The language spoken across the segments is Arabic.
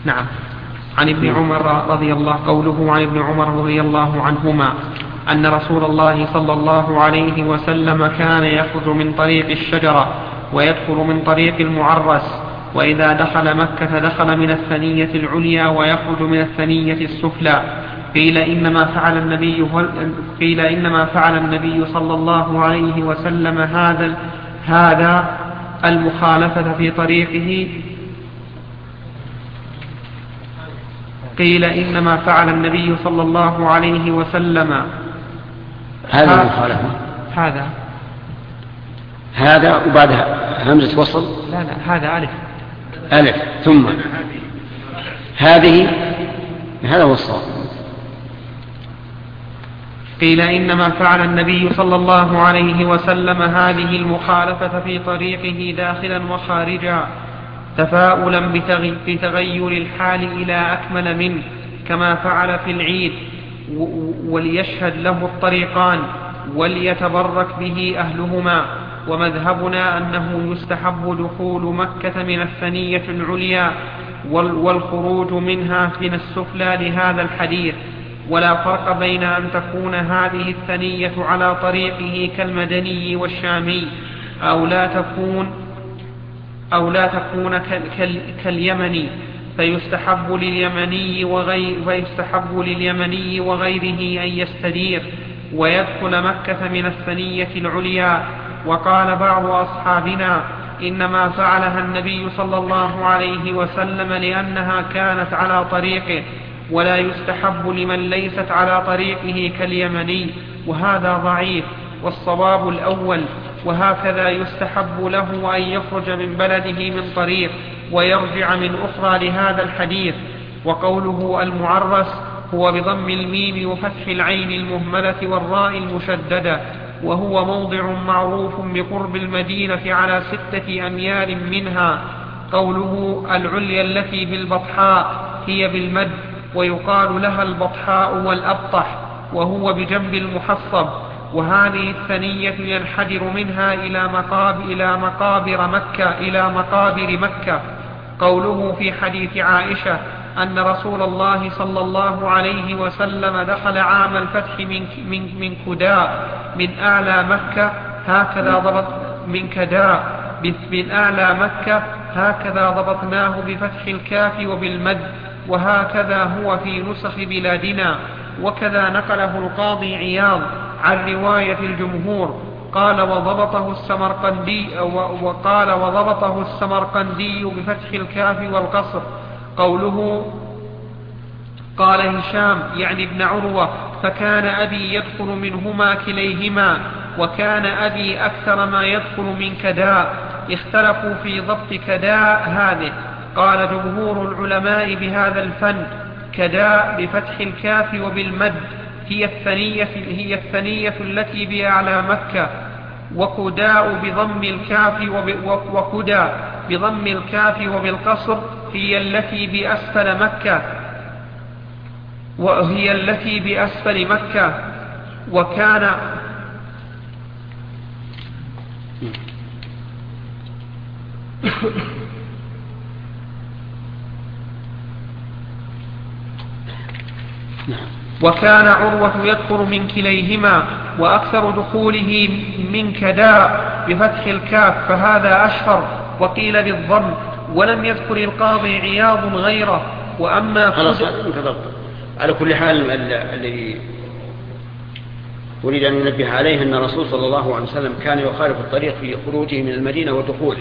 نعم. عن ابن عمر رضي الله قوله عن ابن عمر رضي الله عنهما أن رسول الله صلى الله عليه وسلم كان يخرج من طريق الشجرة ويدخل من طريق المعرس، وإذا دخل مكة دخل من الثنية العليا ويخرج من الثنية السفلى. قيل إنما فعل النبي صلى الله عليه وسلم هذا المخالفة في طريقه. قيل إنما فعل النبي صلى الله عليه وسلم هذا المخالفة، هذا وبعدها همزة وصل. لا هذا ألف ثم هذه، هذا هو الصواب. قيل إنما فعل النبي صلى الله عليه وسلم هذه المخالفة في طريقه داخلا وخارجا تفاؤلا بتغير الحال إلى أكمل منه كما فعل في العيد، وليشهد له الطريقان وليتبرك به أهلهما. ومذهبنا أنه يستحب دخول مكة من الثنية العليا والخروج منها من السفلى لهذا الحديث، ولا فرق بين أن تكون هذه الثنية على طريقه كالمدني والشامي أو لا تكون كاليمني، فيستحب لليمني وغيره أن يستدير ويدخل مكة من الثنية العليا. وقال بعض أصحابنا إنما فعلها النبي صلى الله عليه وسلم لأنها كانت على طريقه، ولا يستحب لمن ليست على طريقه كاليمني، وهذا ضعيف، والصواب الأول. وهكذا يستحب له أن يخرج من بلده من طريق ويرجع من أخرى لهذا الحديث. وقوله المعرس هو بضم الميم وفتح العين المهملة والراء المشددة، وهو موضع معروف بقرب المدينة على 6 أميال منها. قوله العليا التي بالبطحاء هي بالمد، ويقال لها البطحاء والأبطح، وهو بجنب المحصب. وهذه الثنية ينحدر منها إلى مقابر مكة. قوله في حديث عائشة أن رسول الله صلى الله عليه وسلم دخل عام الفتح من كداء من أعلى مكة، هكذا ضبطناه بفتح الكاف وبالمد، وهكذا هو في نسخ بلادنا. وكذا نقله القاضي عياض عن رواية الجمهور. قال وضبطه السمرقندي بفتح الكاف والقصر. قوله قال هشام يعني ابن عروة فكان أبي يدخل منهما كليهما، وكان أبي أكثر ما يدخل من كداء. اختلفوا في ضبط كداء هذه. قال جمهور العلماء بهذا الفن كداء بفتح الكاف وبالمد هي الثنية التي بأعلى مكة، وكداء بضم الكاف وبالقصر هي التي بأسفل مكة، وهي التي بأسفل مكة. وكان وكان عروة يدخل من كليهما، وأكثر دخوله من كداء بفتح الكاف، فهذا أشهر. وقيل بالضم، ولم يذكر القاضي عياض غيره. وأما على كل حال الذي أريد أن ننبه عليه أن الرسول صلى الله عليه وسلم كان يخالف الطريق في خروجه من المدينة ودخوله،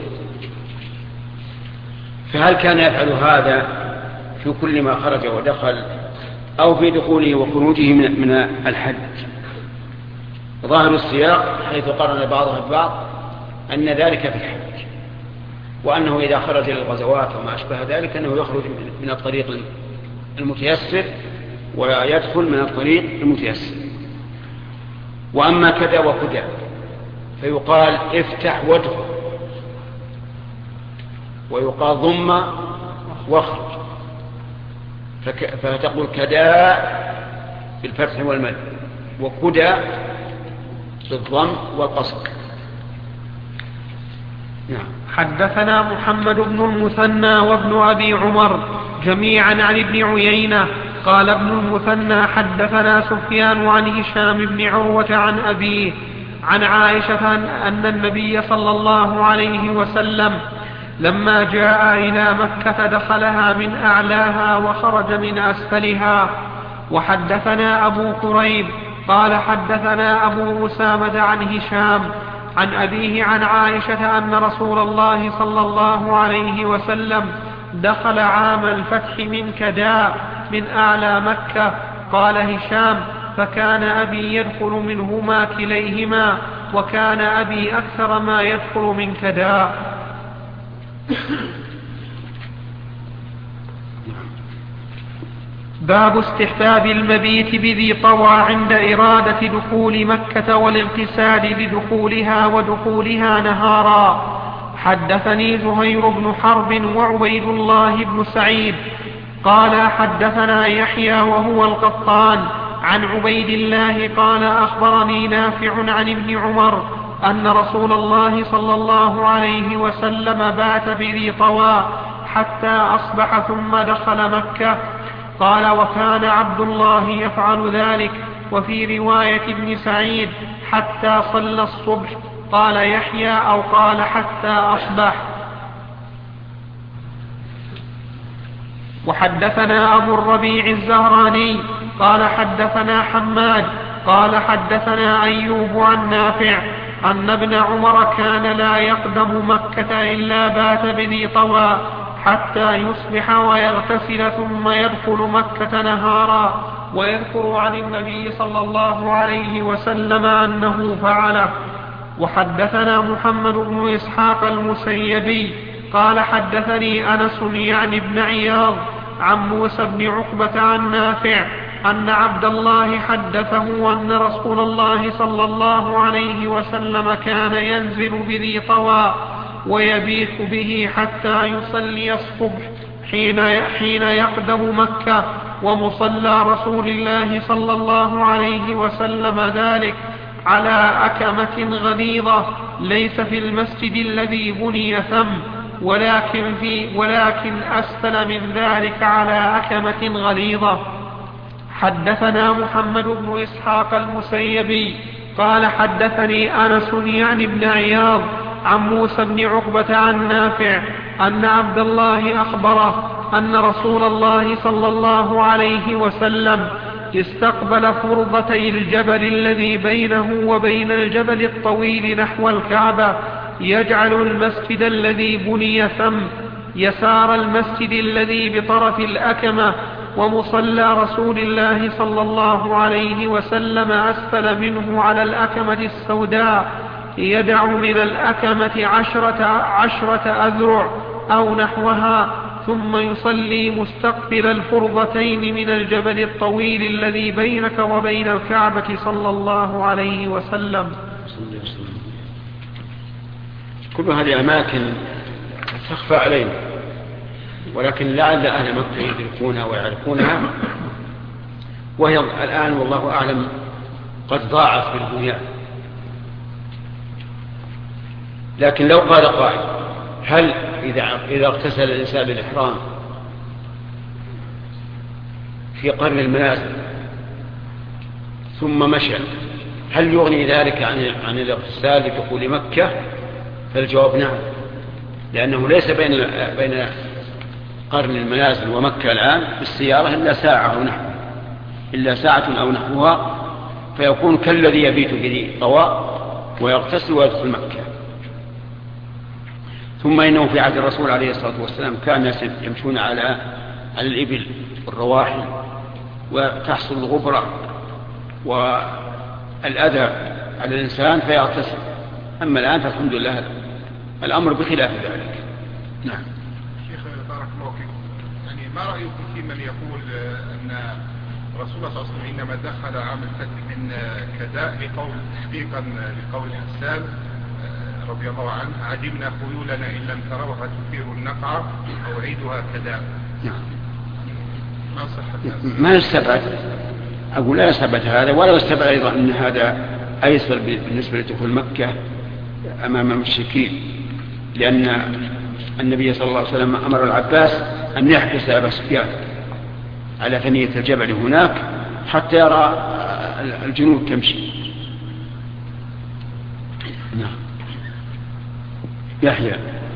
فهل كان يفعل هذا في كل ما خرج ودخل أو في دخوله وخروجه من الحج؟ ظاهر السياق حيث قرن بعضها ببعض أن ذلك في الحج، وأنه إذا خرج للغزوات وما أشبه ذلك أنه يخرج من الطريق المتيسر ويدخل من الطريق المتيسر. وأما كذا وكذا فيقال افتح وادخل، ويقال ضم واخرج، فتقول كداء بالفتح والمد، وكدا بالضم والقصر. نعم. حدثنا محمد بن المثنى وابن أبي عمر جميعا عن ابن عيينة. قال ابن المثنى حدثنا سفيان عن هشام بن عروة عن أبيه عن عائشة أن النبي صلى الله عليه وسلم لما جاء إلى مكة دخلها من أعلاها وخرج من أسفلها. وحدثنا أبو كريب قال حدثنا أبو أسامة عن هشام عن أبيه عن عائشة أن رسول الله صلى الله عليه وسلم دخل عام الفتح من كداء من أعلى مكة. قال هشام فكان أبي يدخل منهما كليهما وكان أبي أكثر ما يدخل من كداء. باب استحباب المبيت بذي طوى عند إرادة دخول مكة والاغتسال لدخولها ودخولها نهارا. حدثني زهير بن حرب وعبيد الله بن سعيد قال حدثنا يحيى وهو القطان عن عبيد الله قال أخبرني نافع عن ابن عمر أن رسول الله صلى الله عليه وسلم بات بذي طوى حتى أصبح ثم دخل مكة. قال وكان عبد الله يفعل ذلك. وفي رواية ابن سعيد حتى صلى الصبح. قال يحيى أو قال حتى أصبح. وحدثنا أبو الربيع الزهراني قال حدثنا حماد قال حدثنا أيوب عن نافع أن ابن عمر كان لا يقدم مكة إلا بات بذي طوى حتى يصبح ويغتسل ثم يدخل مكة نهارا. ويذكر عن النبي صلى الله عليه وسلم أنه فعله. وحدثنا محمد بن إسحاق المسيبي قال حدثني أنس يعني ابن عياض عن موسى بن عقبة عن نافع أن عبد الله حدثه أن رسول الله صلى الله عليه وسلم كان ينزل بذي طوى ويبيت به حتى يصلي الصبح حين يقدم مكة. ومصلى رسول الله صلى الله عليه وسلم ذلك على أكمة غليظة ليس في المسجد الذي بني ثم ولكن أسفل من ذلك على أكمة غليظة. حدثنا محمد بن إسحاق المسيبي قال حدثني أنس يعني ابن عياض عن موسى بن عقبة عن نافع أن عبد الله أخبره أن رسول الله صلى الله عليه وسلم استقبل فرضتي الجبل الذي بينه وبين الجبل الطويل نحو الكعبة يجعل المسجد الذي بني ثم يسار المسجد الذي بطرف الأكمة. ومصلى رسول الله صلى الله عليه وسلم أسفل منه على الأكمة السوداء يدع من الأكمة 10 أذرع أو نحوها ثم يصلي مستقبل الفرضتين من الجبل الطويل الذي بينك وبين الكعبة صلى الله عليه وسلم. كل هذه أماكن تخفى علينا ولكن لعل أهل مكة يدركونها ويعرفونها وهي الآن والله أعلم قد ضاعت بالبنيان. لكن لو قال قائل هل إذا اغتسل الإنسان بالإحرام في قرن المنازل ثم مشى هل يغني ذلك عن الاغتسال لدخول مكة؟ فالجواب نعم، لأنه ليس بين قرن المنازل ومكة الآن بالسيارة إلا ساعة أو نحوها فيكون كالذي يبيت بذي طوى ويغتسل ويدخل مكة. ثم إنه في عهد الرسول عليه الصلاة والسلام كان الناس يمشون على الإبل والرواحل وتحصل الغبرة والأذى على الإنسان فيغتسل. أما الآن فالحمد لله الأمر بخلاف ذلك. نعم. شيخ بارك الله فيكم، يعني ما رأيكم في من يقول أن رسول الله صلى الله عليه وسلم إنما دخل عام الفتح من كداء تحقيقا لقول حسان رضي الله عنه عجبنا خيولنا إن لم تروها تثير النقع أو عيدها كداء. ما يستبعد، أقول لا يستبعد هذا ولا يستبعد أيضا أن هذا أيسر بالنسبة لدخول مكة أمام المشركين، لأن النبي صلى الله عليه وسلم أمر العباس أن يحبس أبا سفيان على ثنية الجبل هناك حتى يرى الجنود تمشي. نعم. يحيى.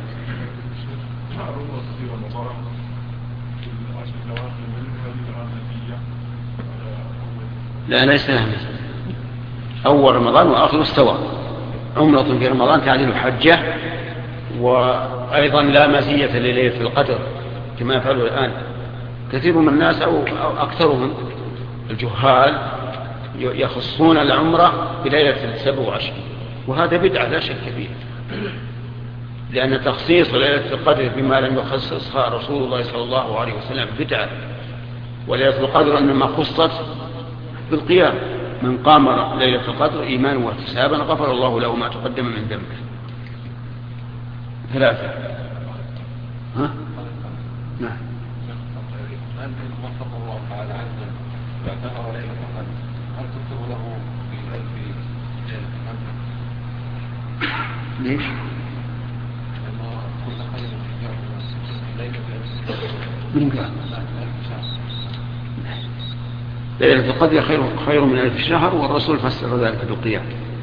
لا ليس لها مثل. أول رمضان وآخر استوى. عمرة في رمضان تعدل حجة، وأيضا لا مزية لليلة القدر كما يفعله الآن كثير من الناس أو أكثرهم الجهال يخصون العمرة بليلة 27، وهذا بدعة لا شك فيه، لأن تخصيص ليلة القدر بما لم يخصصها رسول الله صلى الله عليه وسلم بدعة. وليلة القدر إنما خصت بالقيام، من قام ليلة القدر إيمانا واحتسابا غفر الله له ما تقدم من ذنبه. 3. ها؟ نعم. ليش؟ من قال؟ ليلة القدر خير من 1000 شهر، والرسول فسر ذلك بالقيام.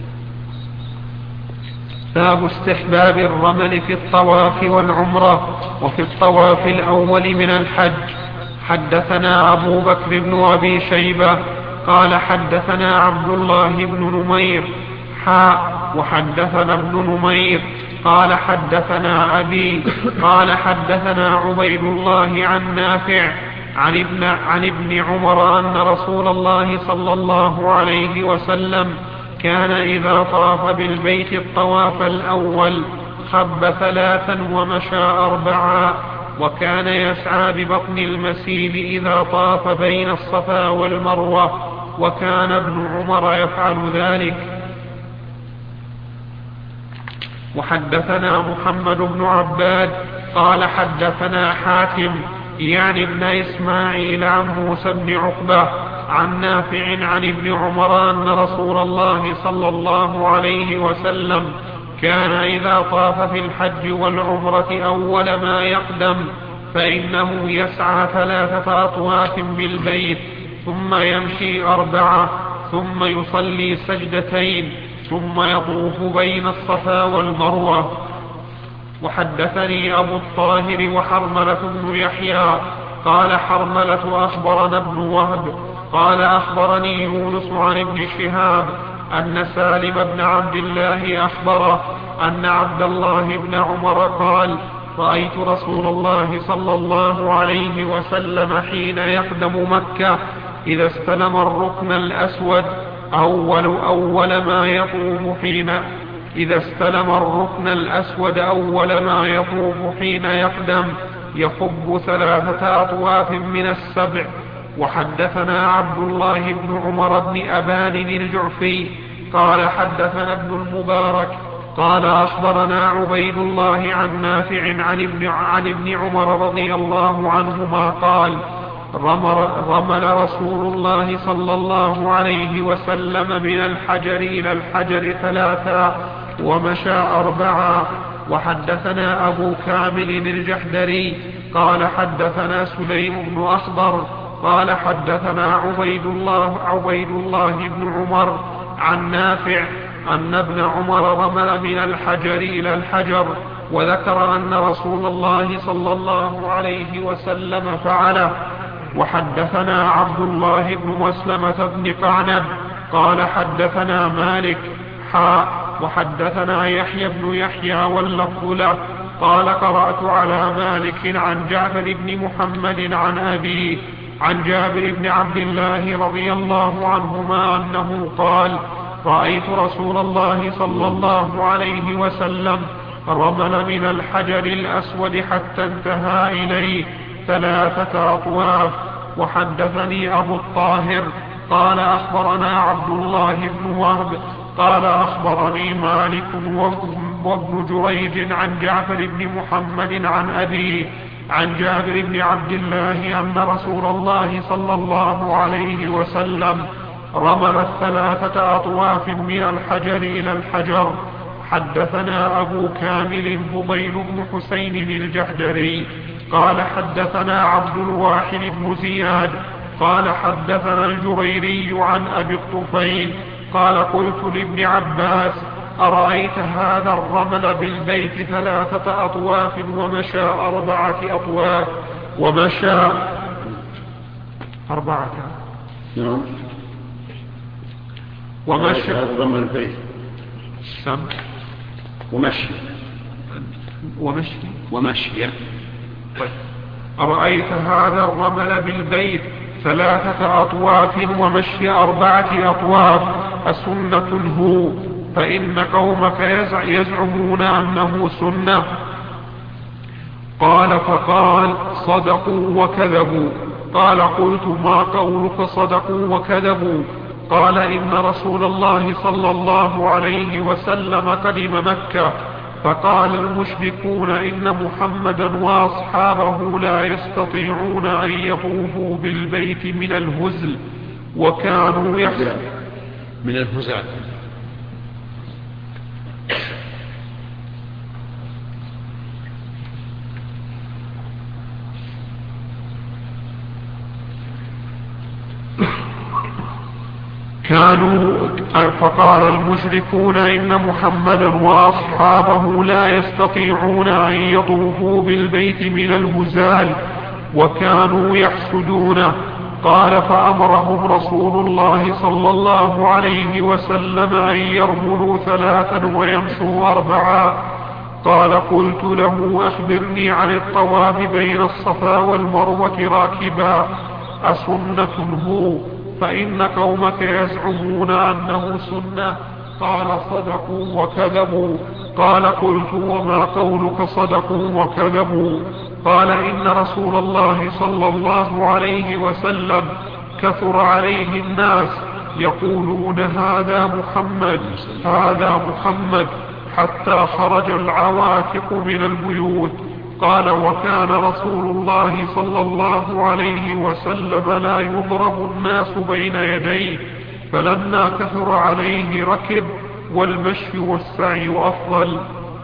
باب استحباب الرمل في الطواف والعمرة وفي الطواف الأول من الحج. حدثنا أبو بكر بن أبي شيبة قال حدثنا عبد الله بن نمير وحدثنا ابن نمير قال حدثنا أبي قال حدثنا عبيد الله عن نافع عن ابن عمر أن رسول الله صلى الله عليه وسلم كان إذا طاف بالبيت الطواف الأول خب 3 ومشى 4، وكان يسعى ببطن المسيل إذا طاف بين الصفا والمروة، وكان ابن عمر يفعل ذلك. وحدثنا محمد بن عباد قال حدثنا حاتم يعني ابن إسماعيل عن موسى بن عقبة عن نافع عن ابن عمر أن رسول الله صلى الله عليه وسلم كان إذا طاف في الحج والعمرة أول ما يقدم فإنه يسعى 3 أطواف بالبيت ثم يمشي 4 ثم يصلي 2 ثم يطوف بين الصفا والمروة. وحدثني أبو الطاهر وحرملة بن يحيى قال حرملة أخبرنا ابن وهب قال أخبرني يونس عن ابن شهاب أن سالم بن عبد الله أخبره أن عبد الله بن عمر قال رأيت رسول الله صلى الله عليه وسلم حين يقدم مكة إذا استلم الركن الأسود أول ما يطوف حين يقدم يخب 3 أطواف من السبع. وحدثنا عبد الله بن عمر بن أبان الجعفي قال حدثنا ابن المبارك قال أخبرنا عبيد الله عن نافع عن ابن عمر رضي الله عنهما قال رمل رسول الله صلى الله عليه وسلم من الحجر إلى الحجر 3 ومشى 4. وحدثنا أبو كامل الجحدري قال حدثنا سليم بن أخضر قال حدثنا عبيد الله بن عمر عن نافع أن ابن عمر رمل من الحجر إلى الحجر، وذكر أن رسول الله صلى الله عليه وسلم فعله. وحدثنا عبد الله بن مسلمة بن قعنب قال حدثنا مالك وحدثنا يحيى بن يحيى واللفظ له قال قرأت على مالك عن جعفر بن محمد عن أبيه عن جابر بن عبد الله رضي الله عنهما أنه قال رأيت رسول الله صلى الله عليه وسلم رمل من الحجر الأسود حتى انتهى إليه 3 أطواف. وحدثني أبو الطاهر قال أخبرنا عبد الله بن وهب قال أخبرني مالك وابن جريج عن جعفر بن محمد عن أبيه عن جابر بن عبد الله أن رسول الله صلى الله عليه وسلم رمل 3 أطواف من الحجر إلى الحجر. حدثنا أبو كامل فضيل بن حسين الجحدري قال حدثنا عبد الواحد بن زياد قال حدثنا الجريري عن أبي الطفيل قال قلت لابن عباس أرأيت هذا الرمل بالبيت 3 أطواف ومشى 4 أطواف ومشى 4 ومشى هذا الرمل البيت ومشي طيب. أرأيت هذا الرمل بالبيت 3 أطواف ومشي 4 أطواف أسنة هو؟ فإن قومك يزعمون أنه سنة. قال فقال صدقوا وكذبوا. قال قلت ما قولك صدقوا وكذبوا؟ قال إن رسول الله صلى الله عليه وسلم قدم مكة فقال المشركون إن محمدا وأصحابه لا يستطيعون أن يطوفوا بالبيت من الهزل وكانوا من الهزال فقال المشركون إن محمدا وأصحابه لا يستطيعون أن يطوفوا بالبيت من الهزال وكانوا يحسدونه. قال فأمرهم رسول الله صلى الله عليه وسلم أن يرملوا 3 ويمشوا 4. قال قلت له أخبرني عن الطواف بين الصفا والمروة راكبا أسنة هو؟ فإن قومك يزعمون أنه سنة. قال صدقوا وكذبوا. قال قلت وما قولك صدقوا وكذبوا؟ قال إن رسول الله صلى الله عليه وسلم كثر عليه الناس يقولون هذا محمد هذا محمد حتى خرج العواتق من البيوت. قال وكان رسول الله صلى الله عليه وسلم لا يضرب الناس بين يديه فلما كثر عليه ركب والمشي والسعي أفضل.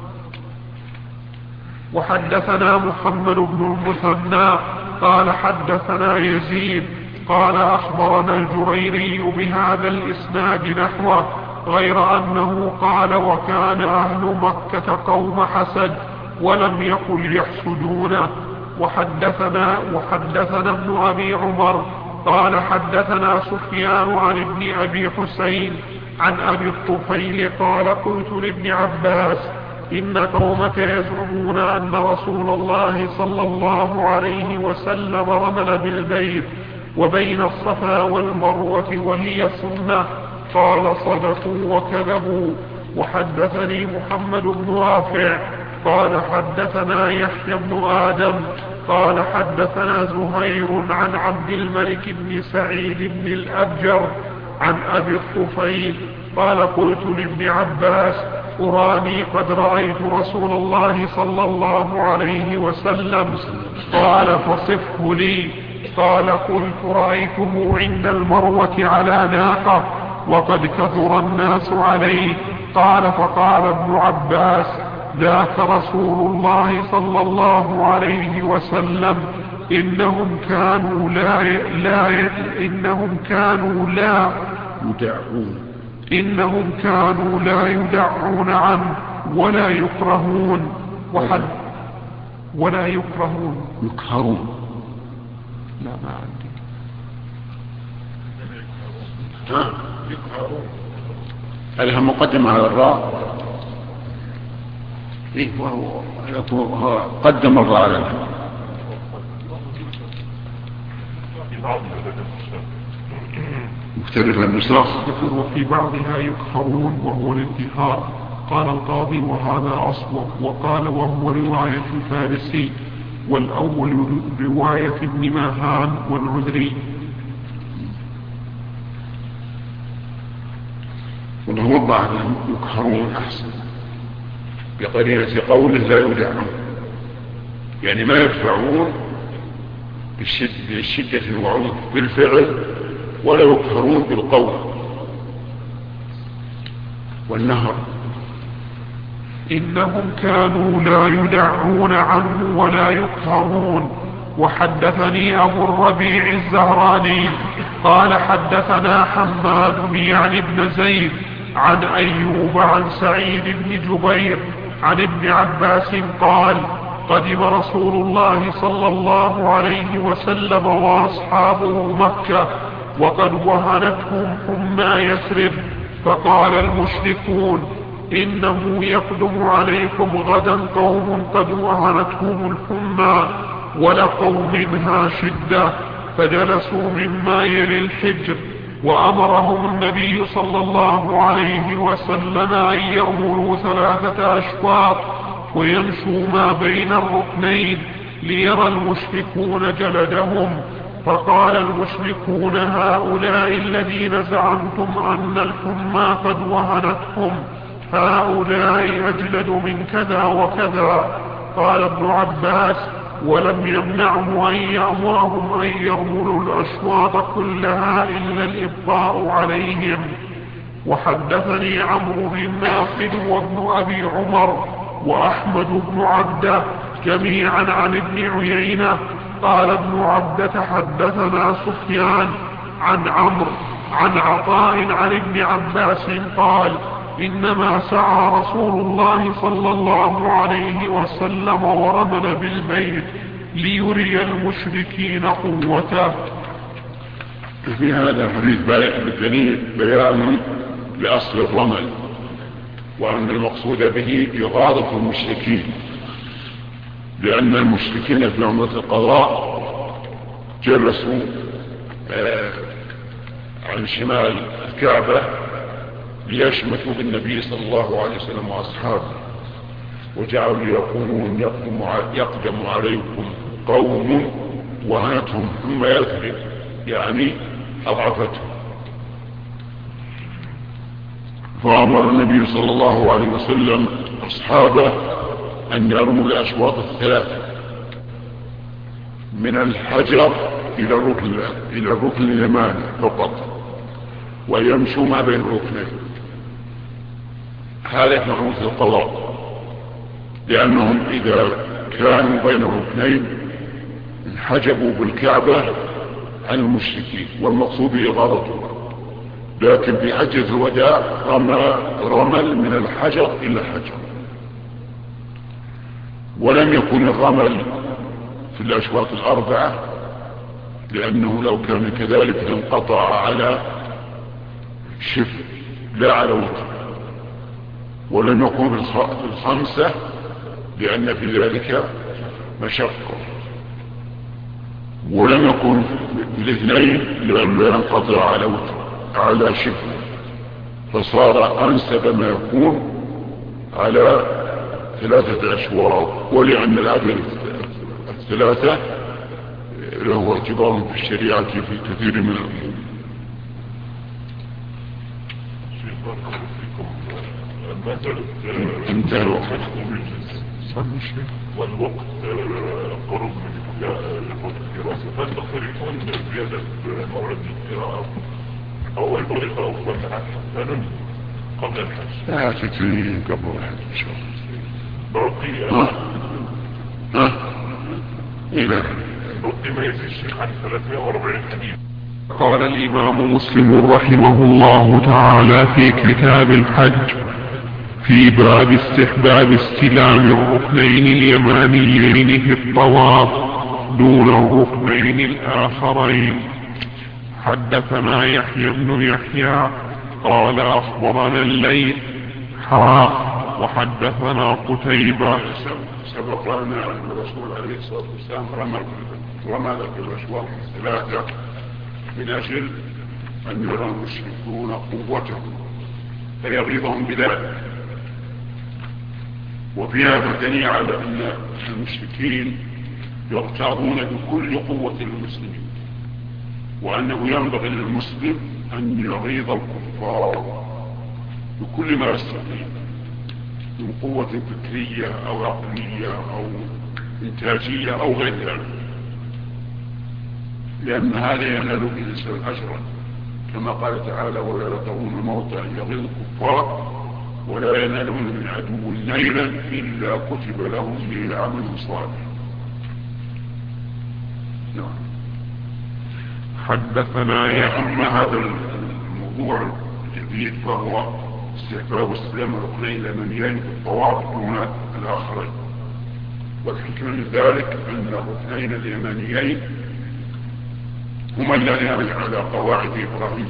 وحدثنا محمد بن المثنى قال حدثنا يزيد قال أخبرنا الجريري بهذا الإسناد نحوه غير أنه قال وكان أهل مكة قوم حسد ولم يقل يحسدونه. وحدثنا ابن أبي عمر قال حدثنا سفيان عن ابن أبي حسين عن أبي الطفيل قال قلت لابن عباس إن قومك يزعمون أن رسول الله صلى الله عليه وسلم رمل بالبيت وبين الصفا والمروة وهي سنة. قال صدقوا وكذبوا. وحدثني محمد بن رافع قال حدثنا يحيى بن آدم قال حدثنا زهير عن عبد الملك بن سعيد بن الأبجر عن أبي الطفيل قال قلت لابن عباس أراني قد رأيت رسول الله صلى الله عليه وسلم. قال فصفه لي. قال قلت رأيته عند المروة على ناقة وقد كثر الناس عليه. قال فقال ابن عباس ذاك رسول الله صلى الله عليه وسلم إنهم كانوا لا يدعون عنه ولا يكرهون يكهرون لا ما عندي يكهرون هذا مقدم على الراء وهو قدم الراء على الراء مختلف النسخ وفي بعضها يكهرون وهو الانتهار. قال القاضي وهذا أصوب. وقال وهو رواية الفارسي والأول رواية ابن ماهان والعذري. وله وضع أنهم يكهرون أحسن بقرينة قوله لا يدعون يعني ما يدفعون بالشدة الوعود بالفعل ولا يكهرون بالقول. والنهر إنهم كانوا لا يدعون عنه ولا يكثرون. وحدثني أبو الربيع الزهراني قال حدثنا حماد يعني بن زيد عن أيوب عن سعيد بن جبير عن ابن عباس قال قدم رسول الله صلى الله عليه وسلم وأصحابه مكة وقد وهنتهم حمى يثرب، فقال المشركون إنه يقدم عليكم غدا قوم قد وهنتهم الحمى ولقوا منها شدة، فجلسوا مما يلي الحجر، وأمرهم النبي صلى الله عليه وسلم أن يرملوا 3 أشواط ويمشوا ما بين الركنين ليرى المشركون جلدهم. فقال المشركون هؤلاء الذين زعمتم أن الحمى قد وهنتهم هؤلاء أجلد من كذا وكذا. قال ابن عباس ولم يمنعه أن يأمرهم أن يرملوا الأشواط كلها إلا الإبقاء عليهم. وحدثني عمرو بن ناقد وابن أبي عمر وأحمد بن عبده جميعا عن ابن عيينة قال ابن عبده حدثنا سفيان عن عمرو عن عطاء عن ابن عباس قال إنما سعى رسول الله صلى الله عليه وسلم ورمل بالبيت ليري المشركين قوته. في هذا الحديث بالدليل بيان لأصل الرمل، وأن المقصود به إغاظة المشركين، لأن المشركين في عمرة القضاء جلسوا عن شمال الكعبة ليشمتوا بالنبي صلى الله عليه وسلم وأصحابه، وجعلوا يقولون يقدم عليكم قوم وهنتهم ثم يثرب، يعني أضعفتهم. فأمر النبي صلى الله عليه وسلم أصحابه أن يرموا الأشواط 3 من الحجر إلى الركن اليماني فقط، ويمشوا ما بين الركنين. هذا في عمرة القضاء، لأنهم إذا كانوا بين الركنين انحجبوا بالكعبة عن المشركين، والمقصود إغاظتهم. لكن في حجة الوداع رمل من الحجر إلى الحجر، ولم يكن الرمل في الأشواط 4، لأنه لو كان كذلك انقطع على شفر لا على وتر، ولم يكن في 5 لأن في ذلك مشقة، ولم يكن في 2 لأنه ينقطع على وتر على شفر، فصار أنسب ما يكون على 3 أشواط. ولأن العدد 3 له اعتبار في الشريعة في كثير من الأمور. انتهى الوقت والوقت قرب من الدراسة، فالتقريبون زيادة موعد القراءة أو الطريقة أفضل حسنا قبل الحج. لا تتريد قبل الحج إن شاء الله. بقي إلى ما يزيد الشيخ عن 340 حديث. قال الإمام مسلم رحمه الله تعالى في كتاب الحج في باب استحباب استلام الركنين اليمانيين في الطواف دون الركنين الآخرين. حدثنا يحيى بن يحيى قال أخبرنا الليث وحدثنا قتيبة. سبق لنا أن الرسول عليه الصلاة والسلام رمى بالأشواط 3 من أجل أن يرى المشركون قوتهم فيغيظهم بذلك. وفي هذا دليل على أن المشركين يغتاظون بكل قوة المسلمين، وأنه ينبغي للمسلم أن يغيظ الكفار بكل ما يستطيع من قوة فكرية أو عقلية أو إنتاجية أو غير ذلك، لأن هذا ينال به الإنسان أجرا، كما قال تعالى ولا ترون الموت أن يغيظ الكفار ولا ينالون من عدو نيلا إلا كتب لهم به عمل صالح. نعم. حدثنا أما هذا الموضوع الجديد فهو استحباب استلام الركنين اليمانيين في الطواف دون الآخرين، والحكمة من ذلك أن الركنين اليمانيين هما اللذان على قواعد إبراهيم،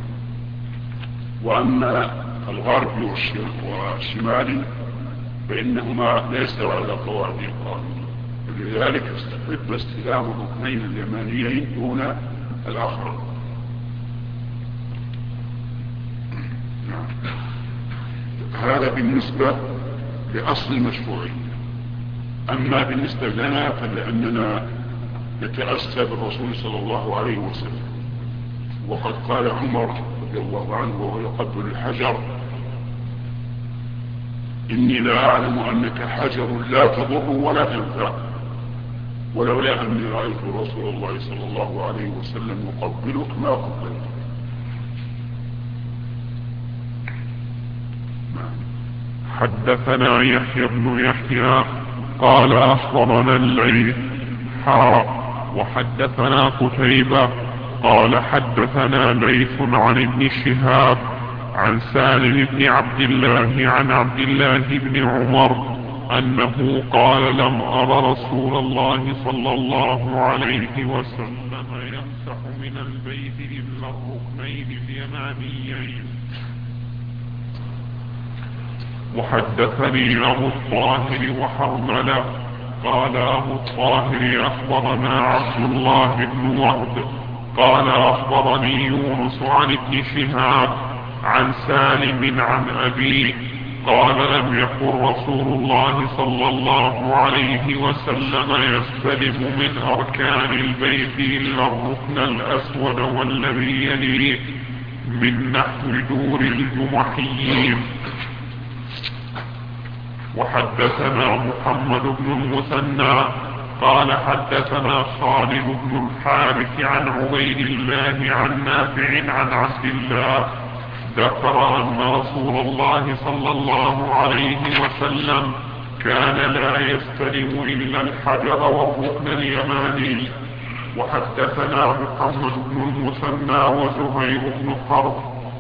وأما الغرب والشمال فإنهما ليس على قواعد إبراهيم، لذلك استحب استلام الركنين اليمانيين دون الآخرين. هذا بالنسبة لأصل المشروعية. أما بالنسبة لنا فلأننا نتأسى بالرسول صلى الله عليه وسلم، وقد قال عمر رضي الله عنه وهو يقبل الحجر: إني لا أعلم أنك حجر لا تضر ولا تنفع، ولولا أني رأيت رسول الله صلى الله عليه وسلم يقبلك ما قبلت. حدثنا يحيى بن يحيى قال أخبرنا الليث وحدثنا قتيبة قال حدثنا ليث عن ابن شهاب عن سالم بن عبد الله عن عبد الله بن عمر أنه قال: لم أر رسول الله صلى الله عليه وسلم يمسح من البيت إلا الركنين اليمانيين. وحدثني أبو الطاهر وحرملة قال أبو الطاهر أخبرنا عبد الله بن وهب قال أخبرني يونس عن ابن شهاب عن سالم عن أبيه قال: لم يكن رسول الله صلى الله عليه وسلم يستلم من أركان البيت إلا الركن الأسود والذي يليه من نحو دور الجمحيين. وحدثنا محمد بن المثنى قال حدثنا خالد بن الحارث عن عبيد الله عن نافع عن عبد الله ذكر أن رسول الله صلى الله عليه وسلم كان لا يستلم إلا الحجر والركن اليماني. وحدثنا محمد بن المثنى وزهير بن حرب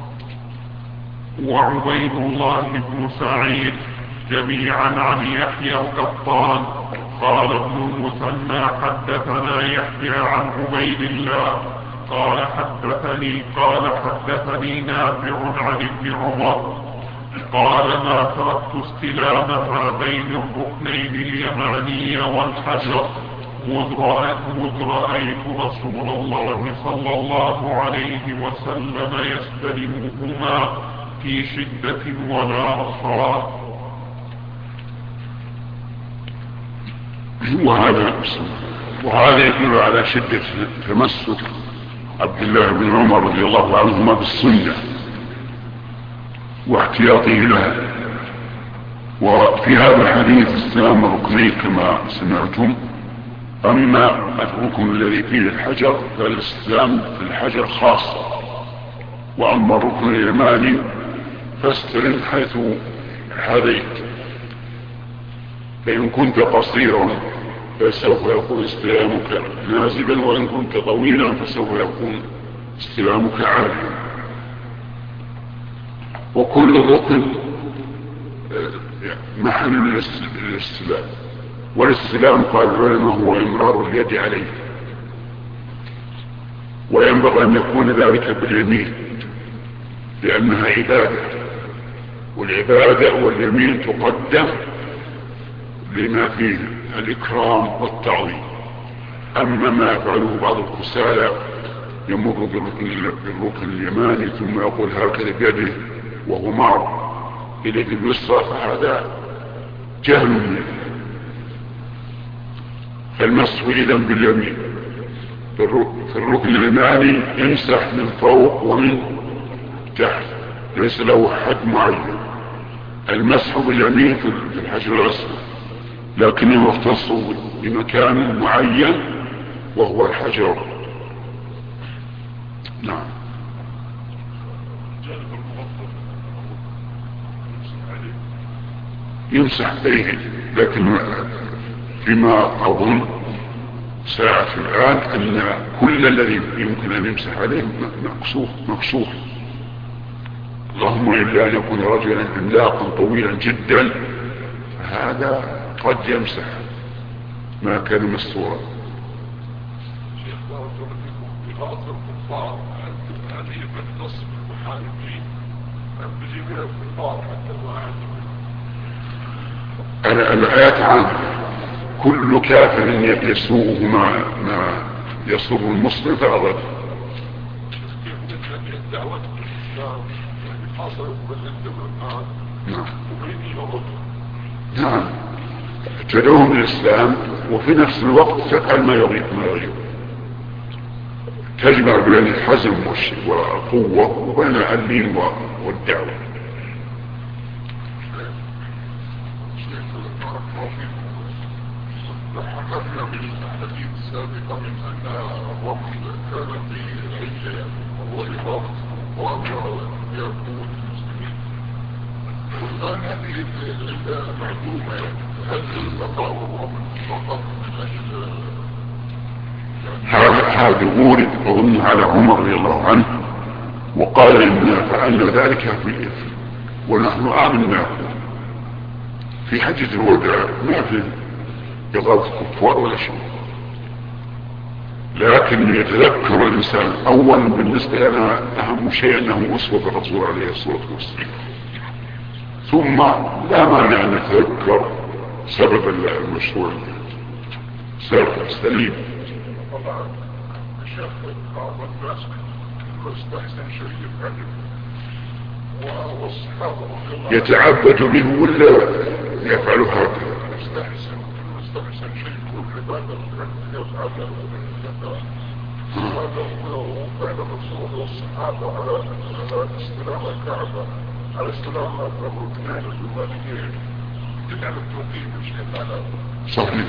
وعبيد الله بن سعيد جميعا عن يحيى القطان قال ابن المثنى حدثنا يحيى عن عبيد الله قال حدثني نافع عن ابن عمر قال: ما تركت استلامها بين الركنين اليماني والحجر مذ رأيت رسول الله صلى الله عليه وسلم يستلمهما في شدة ولا رخاء. وهذا يدل على شدة تمسك عبد الله بن عمر رضي الله عنهما بالسنة واحتياطه لها. وفي هذا الحديث استلام الركنين كما سمعتم. أما الركن الذي فيه الحجر فالاستلام في الحجر خاصة، وأما الركن اليماني فاستلم حيث حذيت، فإن كنت قصيرا فسوف يكون استلامك نازلا، وإن كنت طويلا فسوف يكون استلامك عاليا. وكل ركن محل الاستلام، والاستلام قال العلماء هو إمرار اليد عليه، وينبغي أن يكون ذلك باليمين لأنها عبادة، والعبادة واليمين تقدم لما فيه الإكرام والتعظيم. أما ما يفعله بعض الكسالى يمر بالركن اليماني ثم يقول هكذا بيده وهو مر إليه اليسرى فهذا جهل منه. فالمسح إذن باليمين في الركن اليماني يمسح من فوق ومن تحت، ليس له حد معين. المسح باليمين في الحجر الأسود، لكنه يختص بمكان معين وهو الحجر. نعم. يمسح به، لكن فيما أظن ساعة الآن أن كل الذي يمكن أن يمسح عليه مكشوف، اللهم إلا أن يكون رجلا عملاقا طويلا جدا، هذا قد يمسح ما كان مستورا. الآيات عامة، كل كافر يسوءه ما يسر المسلم فأغضب. نعم تدعوهم للإسلام وفي نفس الوقت تفعل ما يغيب، تجمع بين الحزم والقوة وبين اللين والدعوة. حكمنا بالحديث السابق من أن الرمل كان في عيشة والإمام وأمر يكون المسلمين، والآن هذه العلة معلومة، هل بقاء الرمل فقط من أجل هذا ورد أظن على عمر رضي الله عنه، وقال إن فعلنا ذلك في الإثم ونحن آمنا في حجة الوداع، ما في إغاظة الكفار ولا شيء. لكن يتذكر الإنسان أولا بالنسبة لنا أهم شيء أنه أسوة الرسول عليه الصلاة والسلام، ثم لا مانع أن نتذكر سبب المشروع سبب السليم. طبعا الشيخ بعض الناس مستحسن شيء يفعله والصحابة يتعبد به ولا يفعل هكذا؟ مستحسن شيء يكون عبادة يفعله وفعل الرسول والصحابة على استلام الكعبة، على استلام الركنين اليمانيين، تجعل التوقيف مشكلة على صحيح.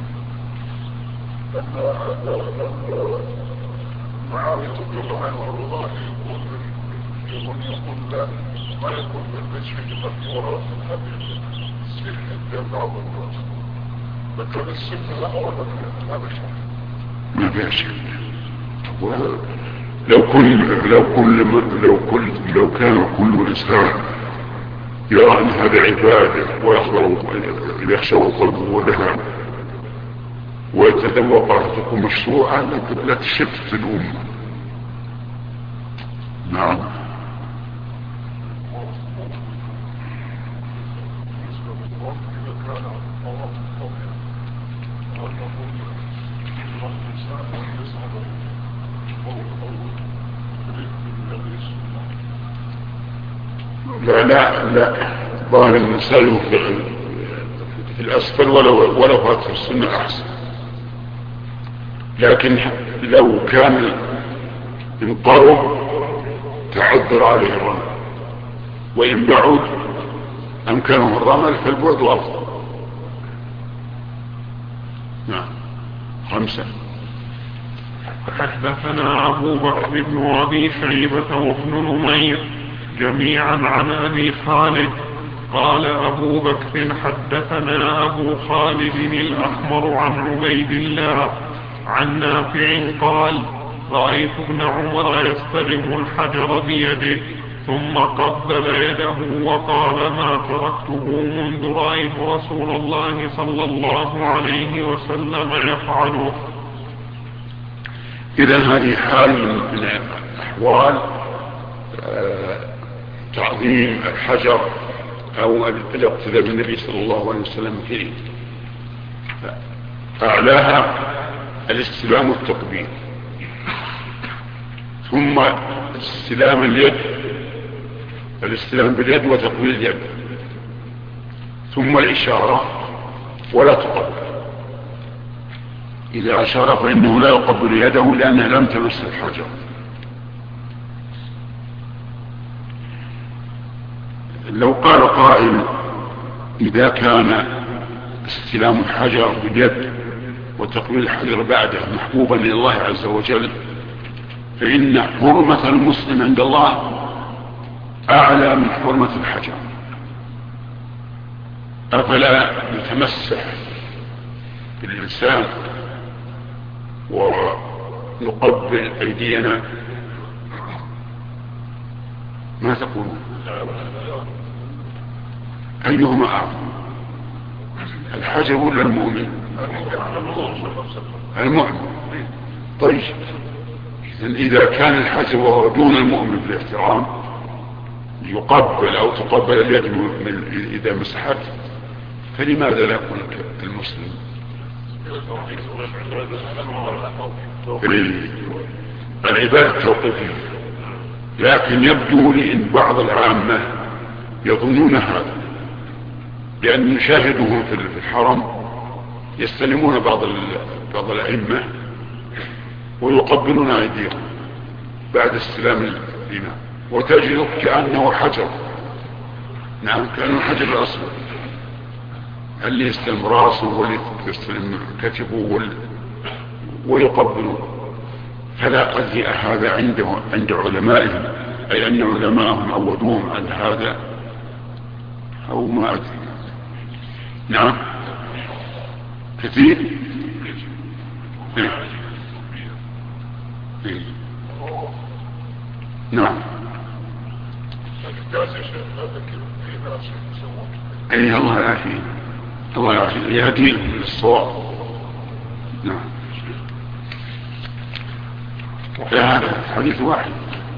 معاوية رضي الله عنه والله يقول لا ما يكون بالنسبة للمذكورة السنة عند بعض الناس، لكن السنة لا أولا هذا شيء ما فيها شيء. لو كان كل إنسان يرى أن هذا عبادة ويخشى قلبه ودهان ويتذوق راحتكم مشروعا لا تشتت الأمة. نعم. لا ظاهر الإنسان في الأسفل ولو فات في السنة أحسن، لكن لو كان إن قرب تعذر عليه الرمل، وإن بعد أمكانه الرمل فالبعد أفضل. نعم. 5. حدثنا أبو بكر بن أبي شيبة وابن نمير جميعا عن أبي خالد قال أبو بكر حدثنا أبو خالد الأحمر عن عبيد الله عن نافع قال رأيت ابن عمر يستلم الحجر بيده ثم قبل يده وقال ما تركته منذ رأيت رسول الله صلى الله عليه وسلم يفعله. إذن هذه حال من أحوال تعظيم الحجر أو الاقتداء بالنبي صلى الله عليه وسلم فيه. أعلاها الاستلام والتقبيل، ثم استلام اليد، الاستلام باليد وتقبيل اليد، ثم الإشارة ولا تقبل. إذا أشار فإنه لا يقبل يده لأنها لم تمس الحجر. لو قال قائل إذا كان استلام الحجر باليد وتقبيل الحجر بعده محبوبا لله عز وجل فإن حرمة المسلم عند الله أعلى من حرمة الحجر، أفلا نتمسح باللسان ونقبل أيدينا؟ ما تقولون؟ أيهما أعظم، الحجر ولا المؤمن؟ المؤمن. طيب إذا كان الحجر وهو دون المؤمن في الاحترام يقبل أو تقبل اليد إذا مسحت، فلماذا لا يكون المسلم؟ العبادة توقيفية، لكن يبدو لي أن بعض العامة يظنون هذا، لأن نشاهدهم في الحرم يستلمون بعض الأئمة ويقبلون أيديهم بعد استلام الإمام، وتجد كأنه حجر. نعم، كأنه حجر الأسود، اللي يستلم راسه واللي يستلم كتفه ويقبلون. فلا قد هذا عند علمائهم، أي أن علماءهم عودوهم عن هذا أو ما أدري. نعم، كثير. نعم. أي الله يعافيه، الله يعافيه، يهديهم للصواب. نعم. هذا حديث واحد.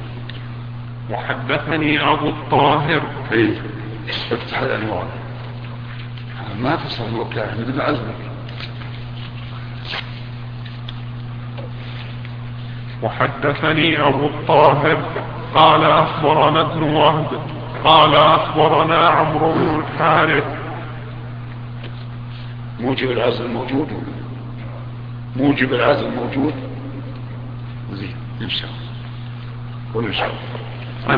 وحدثني أبو الطاهر. ايه، افتح الأنوار، ما تصل وكاء مثل عزمك. وحدثني أبو الطاهر قال أخبرنا ابن وهب قال أخبرنا عمرو بن الحارث. موجب العزل موجود، موجب العزل موجود. زين إن شاء الله. وإن شاء الله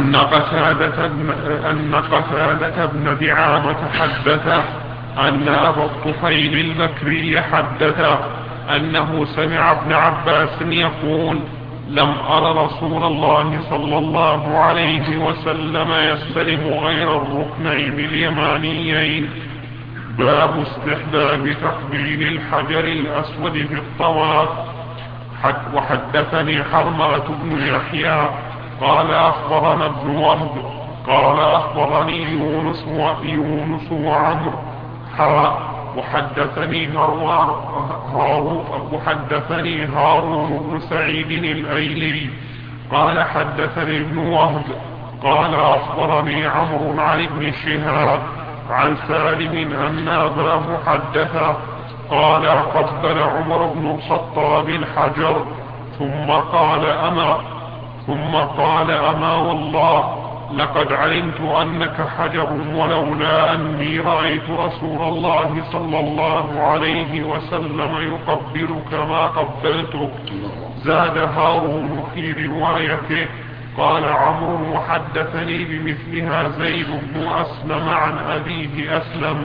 أن قتادة بن دعامة حدث أن أبا الطفيل البكري حدث أنه سمع ابن عباس يقول: لم أر رسول الله صلى الله عليه وسلم يستلم غير الركنين اليمانيين. باب استحباب تقبيل الحجر الأسود في الطواف. وحدثني حرملة بن يحيى قال أخبرنا ابن وهب قال أخبرني يونس وعمرو وحدثني هارون بن سعيد الأيلي قال حدثني ابن وهب قال أخبرني عمرو عن ابن شهاب عن سالم أن أباه حدثه قال: قبل عمر بن الخطاب الحجر ثم قال أما والله لقد علمت أنك حجر، ولولا أني رأيت رسول الله صلى الله عليه وسلم يقبلك ما قبلتك. زاد هارون في روايته قال عمرو: وحدثني بمثلها زيد بن أسلم عن أبيه أسلم.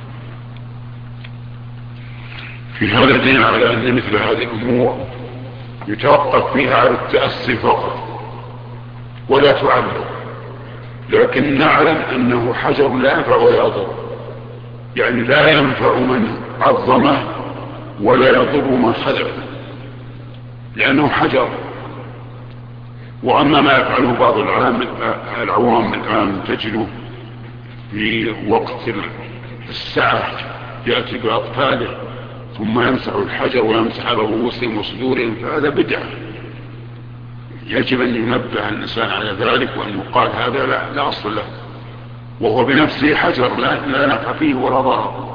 في هذا الدين على أن مثل هذه الأمور يتوقف فيها على التأسي فقط ولا تعلق، لكن نعلم أنه حجر لا ينفع ولا يضر، يعني لا ينفع من عظمه ولا يضر من خلقه، لأنه حجر. وأما ما يفعله بعض العوام الآن تجده في وقت الساعة يأتي بأطفاله ثم يمسح الحجر ويمسح على رؤوسهم وصدورهم، فهذا بدعة. يجب أن ينبه الإنسان على ذلك وأن يقال هذا لا أصل له، وهو بنفسه حجر لا نفع فيه ولا ضرر.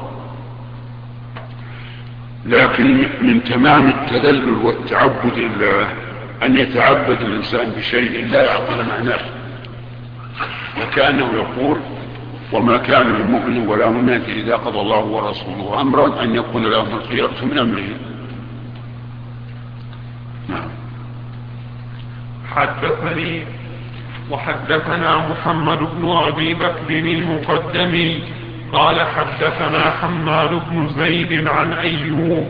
لكن من تمام التذلل والتعبد لله أن يتعبد الإنسان بشيء لا يعقل معناه، وكأنه يقول: وما كان للمؤمن ولا مؤمنة إذا قضى الله ورسوله أمرا أن يكون لهم الخيرة من أمره. نعم. وحدثنا محمد بن أبي بكر المقدمي قال حدثنا حماد بن زيد عن أيوب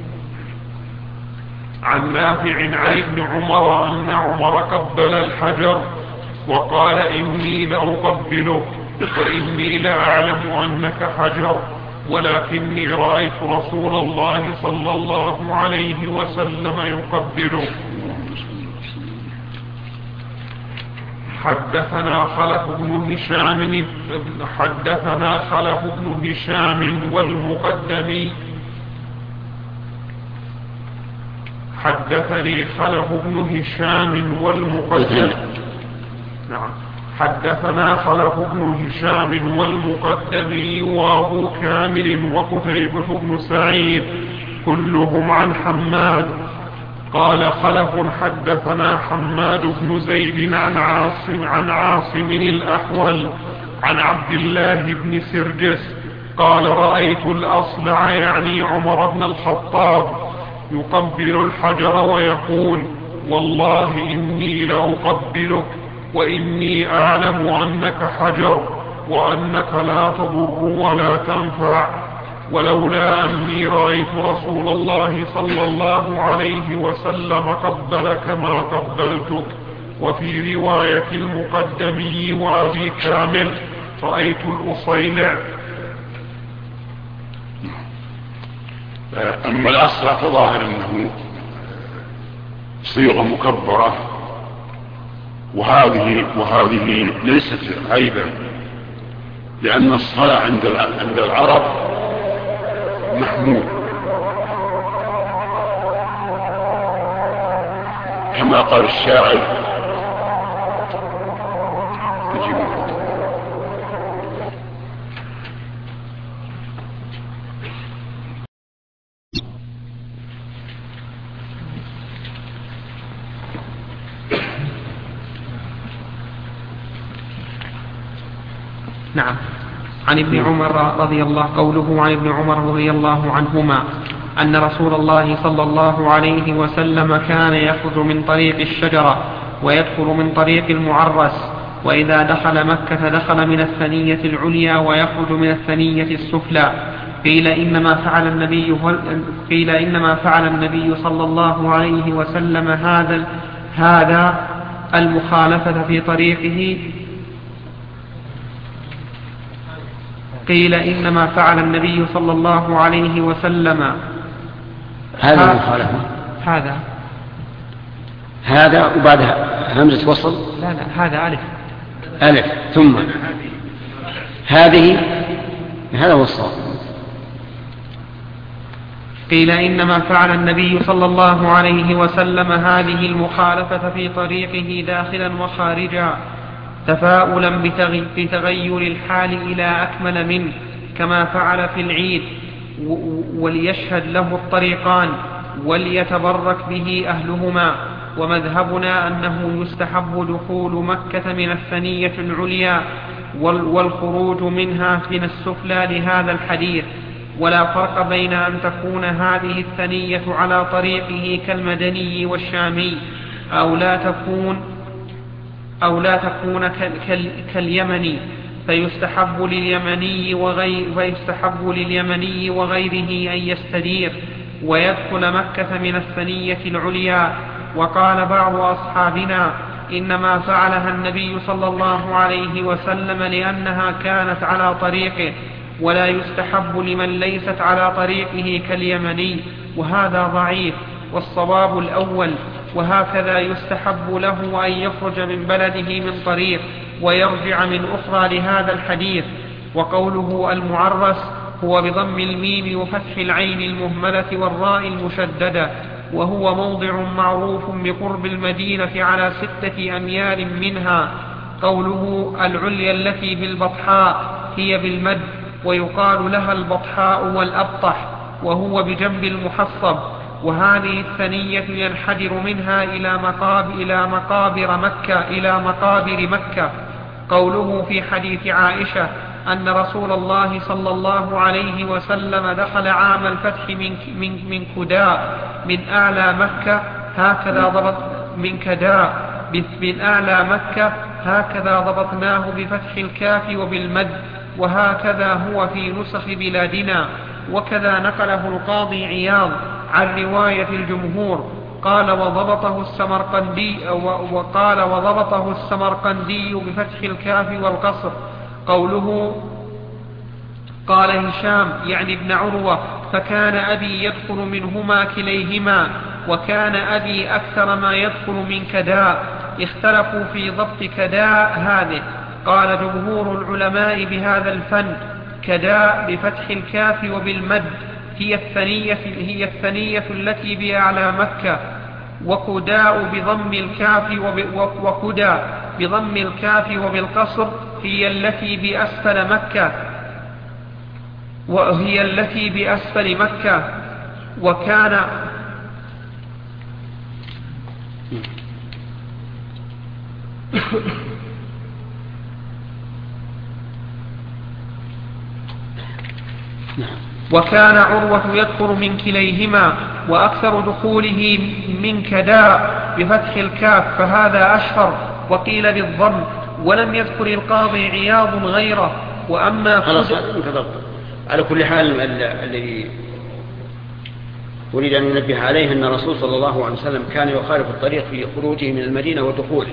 عن نافع عن ابن عمر أن عمر قبل الحجر وقال: إني لأقبله، وإني لأعلم أنك حجر، ولكني رأيت رسول الله صلى الله عليه وسلم يقبلك. حدثنا خلف بن هشام والمقدمي حدثني خلف بن هشام والمقدمي حدثنا خلف بن هشام والمقدمي وأبو كامل وقتيبة بن سعيد كلهم عن حماد. قال خلف حدثنا حماد بن زيد عن عاصم الأحول عن عبد الله بن سرجس قال رأيت الأصلع يعني عمر بن الخطاب يقبل الحجر ويقول والله إني لأقبلك وإني أعلم أنك حجر وأنك لا تضر ولا تنفع، ولولا أني رأيت رسول الله صلى الله عليه وسلم قبلك ما قبلتك. وفي رواية المقدمي وأبي كامل رأيت الأصيلع. أما الأصلع فظاهر أنه صيغة مكبرة، وهذه ليست عيبا، لأن الصلاة عند العرب محمود، كما قال الشاعر نعم. عن ابن عمر رضي الله قوله عن ابن عمر رضي الله عنهما أن رسول الله صلى الله عليه وسلم كان يخرج من طريق الشجرة ويدخل من طريق المعرس، وإذا دخل مكة دخل من الثنية العليا ويخرج من الثنية السفلى. قيل إنما فعل النبي صلى الله عليه وسلم هذا المخالفة في طريقه. قيل إنما فعل النبي صلى الله عليه وسلم هذا المخالفة، هذا وبعدها همزة وصل. لا هذا ألف ثم هذه، هذا هو الصواب. قيل إنما فعل النبي صلى الله عليه وسلم هذه المخالفة في طريقه داخلا وخارجا تفاؤلا بتغير الحال إلى أكمل منه، كما فعل في العيد، وليشهد له الطريقان وليتبرك به أهلهما. ومذهبنا أنه يستحب دخول مكة من الثنية العليا والخروج منها من السفلى لهذا الحديث، ولا فرق بين أن تكون هذه الثنية على طريقه كالمدني والشامي أو لا تكون كاليمني، فيستحب لليمني وغيره أن يستدير ويدخل مكة من الثنية العليا. وقال بعض أصحابنا إنما فعلها النبي صلى الله عليه وسلم لأنها كانت على طريقه، ولا يستحب لمن ليست على طريقه كاليمني، وهذا ضعيف، والصواب الأول. وهكذا يستحب له أن يخرج من بلده من طريق ويرجع من أخرى لهذا الحديث. وقوله المعرس هو بضم الميم وفتح العين المهملة والراء المشددة، وهو موضع معروف بقرب المدينة على 6 أميال منها. قوله العليا التي بالبطحاء هي بالمد، ويقال لها البطحاء والأبطح، وهو بجنب المحصب. وهذه الثنية ينحدر منها إلى مقابر مكة. قوله في حديث عائشة أن رسول الله صلى الله عليه وسلم دخل عام الفتح من كداء من أعلى مكة، هكذا ضبطناه بفتح الكاف وبالمد، وهكذا هو في نسخ بلادنا. وكذا نقله القاضي عياض عن رواية الجمهور. قال وضبطه السمرقندي بفتح الكاف والقصر. قوله قال هشام يعني ابن عروة فكان أبي يدخل منهما كليهما وكان أبي أكثر ما يدخل من كداء. اختلفوا في ضبط كداء هذه. قال جمهور العلماء بهذا الفن كداء بفتح الكاف وبالمد هي الثنية التي بأعلى مكة، وكداء بضم الكاف وكدا بضم الكاف وبالقصر هي التي بأسفل مكة، وهي التي بأسفل مكة. وكان وكان عروة يدخل من كليهما، وأكثر دخوله من كداء بفتح الكاف فهذا أشهر، وقيل بالضم. ولم يذكر القاضي عياض غيره. وأما على كل حال الذي أريد أن ننبه عليه أن الرسول صلى الله عليه وسلم كان يخالف الطريق في خروجه من المدينة ودخوله،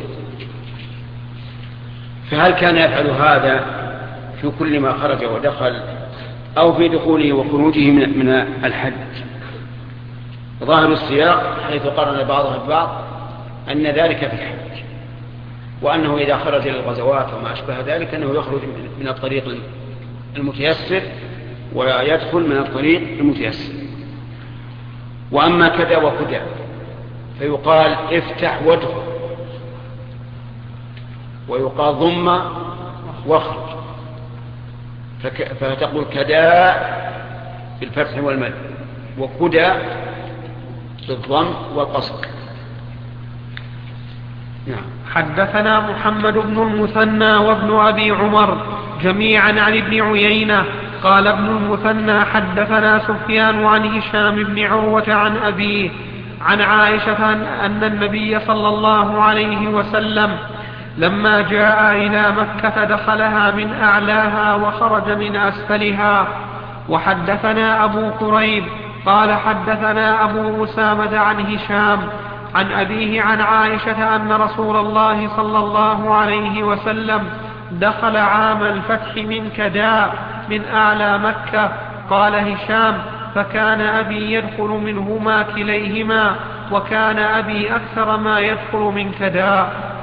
فهل كان يفعل هذا في كل ما خرج ودخل أو في دخوله وخروجه من الحج؟ ظاهر السياق حيث قرن بعضها ببعض أن ذلك في الحج، وأنه إذا خرج للغزوات وما أشبه ذلك أنه يخرج من الطريق المتيسر ويدخل من الطريق المتيسر. وأما كذا وكذا فيقال افتح وادخل، ويقال ضم واخرج، فتقول كداء بالفتح والمد، وكدا بالضم والقصر. نعم. حدثنا محمد بن المثنى وابن أبي عمر جميعا عن ابن عيينة قال ابن المثنى حدثنا سفيان عن هشام بن عروة عن أبيه عن عائشة أن النبي صلى الله عليه وسلم لما جاء إلى مكة دخلها من أعلاها وخرج من أسفلها. وحدثنا أبو كريب قال حدثنا أبو أسامة عن هشام عن أبيه عن عائشة أن رسول الله صلى الله عليه وسلم دخل عام الفتح من كداء من أعلى مكة. قال هشام فكان أبي يدخل منهما كليهما وكان أبي أكثر ما يدخل من كداء.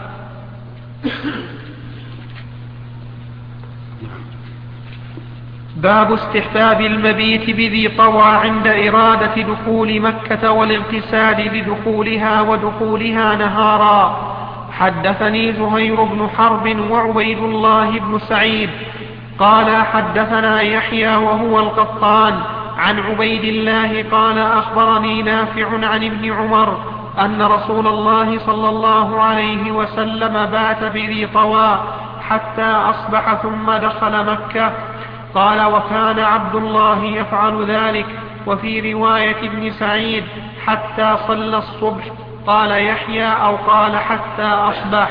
باب استحباب المبيت بذي طوى عند إرادة دخول مكة والاغتسال بدخولها ودخولها نهارا. حدثني زهير بن حرب وعبيد الله بن سعيد قال حدثنا يحيى وهو القطان عن عبيد الله قال أخبرني نافع عن ابن عمر أن رسول الله صلى الله عليه وسلم بات بذي طوى حتى أصبح ثم دخل مكة. قال وكان عبد الله يفعل ذلك. وفي رواية ابن سعيد حتى صلى الصبح. قال يحيى أو قال حتى أصبح.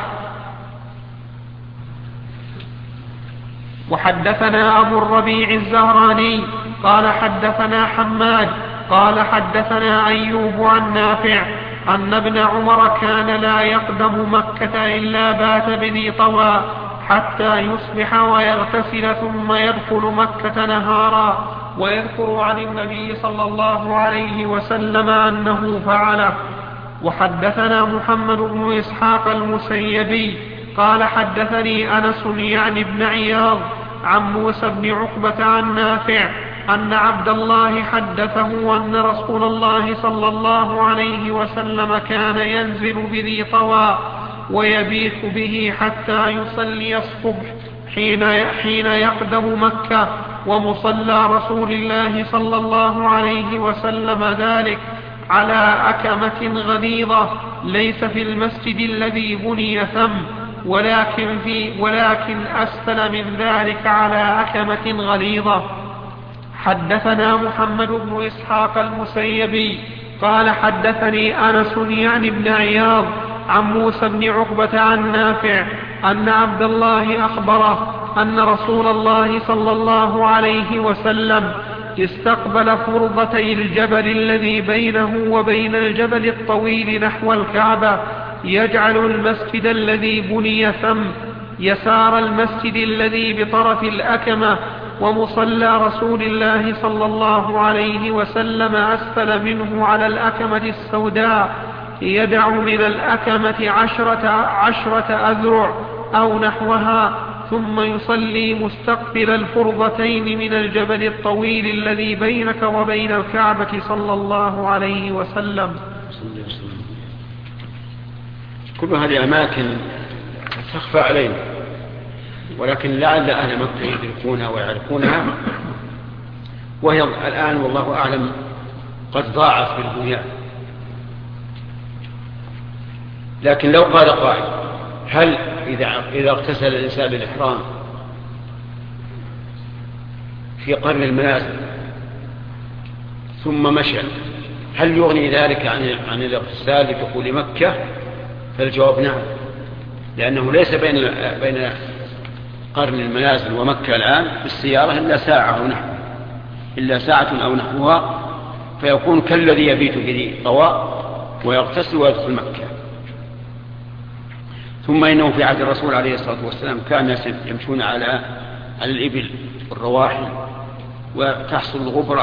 وحدثنا أبو الربيع الزهراني قال حدثنا حماد قال حدثنا أيوب عن نافع أن ابن عمر كان لا يقدم مكة إلا بات بذي طوى حتى يصبح ويغتسل ثم يدخل مكة نهارا. ويذكر عن النبي صلى الله عليه وسلم أنه فعله. وحدثنا محمد بن إسحاق المسيبي قال حدثني أنس يعني ابن عياض عن موسى بن عقبة عن نافع أن عبد الله حدثه أن رسول الله صلى الله عليه وسلم كان ينزل بذي طوى ويبيت به حتى يصلي الصبح حين يقدم مكة. ومصلى رسول الله صلى الله عليه وسلم ذلك على أكمة غليظة ليس في المسجد الذي بني ثم ولكن أسفل من ذلك على أكمة غليظة. حدثنا محمد بن إسحاق المسيبي قال حدثني أنس يعني ابن عياض عن موسى بن عقبة عن نافع أن عبد الله أخبره أن رسول الله صلى الله عليه وسلم استقبل فرضتي الجبل الذي بينه وبين الجبل الطويل نحو الكعبة يجعل المسجد الذي بني ثم يسار المسجد الذي بطرف الأكمة، ومصلى رسول الله صلى الله عليه وسلم أسفل منه على الأكمة السوداء، يدع من الأكمة 10 أذرع أو نحوها، ثم يصلي مستقبل الفرضتين من الجبل الطويل الذي بينك وبين الكعبة صلى الله عليه وسلم. كل هذه أماكن تخفى علينا، ولكن لعل أهل مكة يدركونها ويعرفونها، وهي الآن والله أعلم قد ضاعت بالبنيان. لكن لو قال قائل: هل إذا اغتسل الإنسان بالإحرام في قرن المنازل ثم مشى، هل يغني ذلك عن الاغتسال لدخول مكة؟ فالجواب نعم، لأنه ليس بين قرن المنازل ومكة الآن بالسيارة إلا ساعة أو نحوها، فيكون كالذي يبيت في طواء ويغتسل ويدخل مكة. ثم إنه في عهد الرسول عليه الصلاة والسلام كان الناس يمشون على الإبل والرواحل، وتحصل الغبرة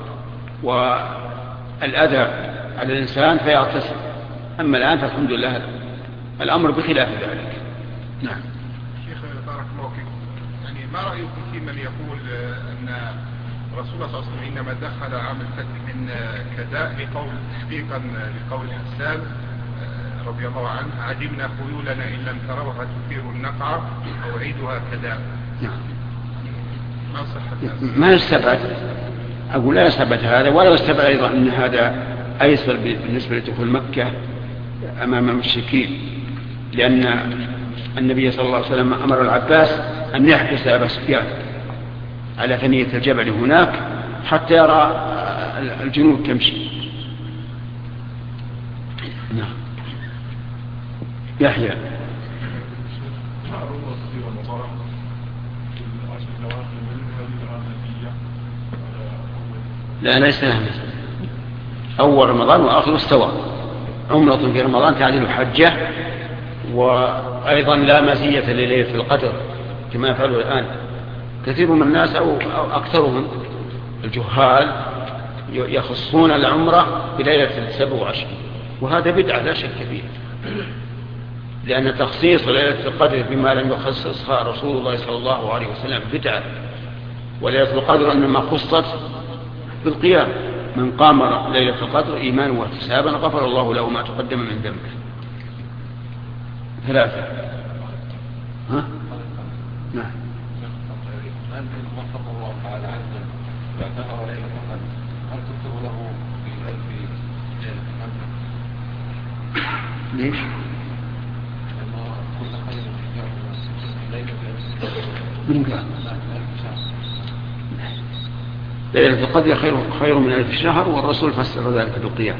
والأذى على الإنسان فيغتسل. أما الآن فالحمد لله الأمر بخلاف ذلك. نعم. شيخ بارك الله فيكم، يعني ما رأيكم في من يقول أن رسول الله صلى الله عليه وسلم إنما دخل عام الفتح من كداء تحقيقا لقول حسان رضي الله عنه: عجبنا خيولنا إن لم تروها تثير النقع أو عيدها كداء. ما يستبعد، أقول لا يستبعد هذا، ولا يستبعد أيضا أن هذا أيسر بالنسبة لدخول مكة أمام المشركين، لأن النبي صلى الله عليه وسلم أمر العباس أن يحبس أبا سفيان على ثنية الجبل هناك حتى يرى الجنود تمشي. نعم. يحيى. لا ليس لها مثل. أول رمضان وآخر استوى. عمرة في رمضان تعدل حجة، وأيضا لا مزية لليلة القدر كما يفعله الآن كثير من الناس أو أكثرهم الجهال، يخصون العمرة بليلة 27، وهذا بدعة لا شك فيه، لأن تخصيص ليلة القدر بما لم يخصصها رسول الله صلى الله عليه وسلم بدعة. وليلة القدر إنما خصت بالقيام، من قام ليلة القدر إيمانا واحتسابا غفر الله له ما تقدم من ذنبه. 3. ها؟ نعم. ليش؟ من قال؟ ليلة القدر خير من 1000 شهر، والرسول فسر ذلك بالقيام.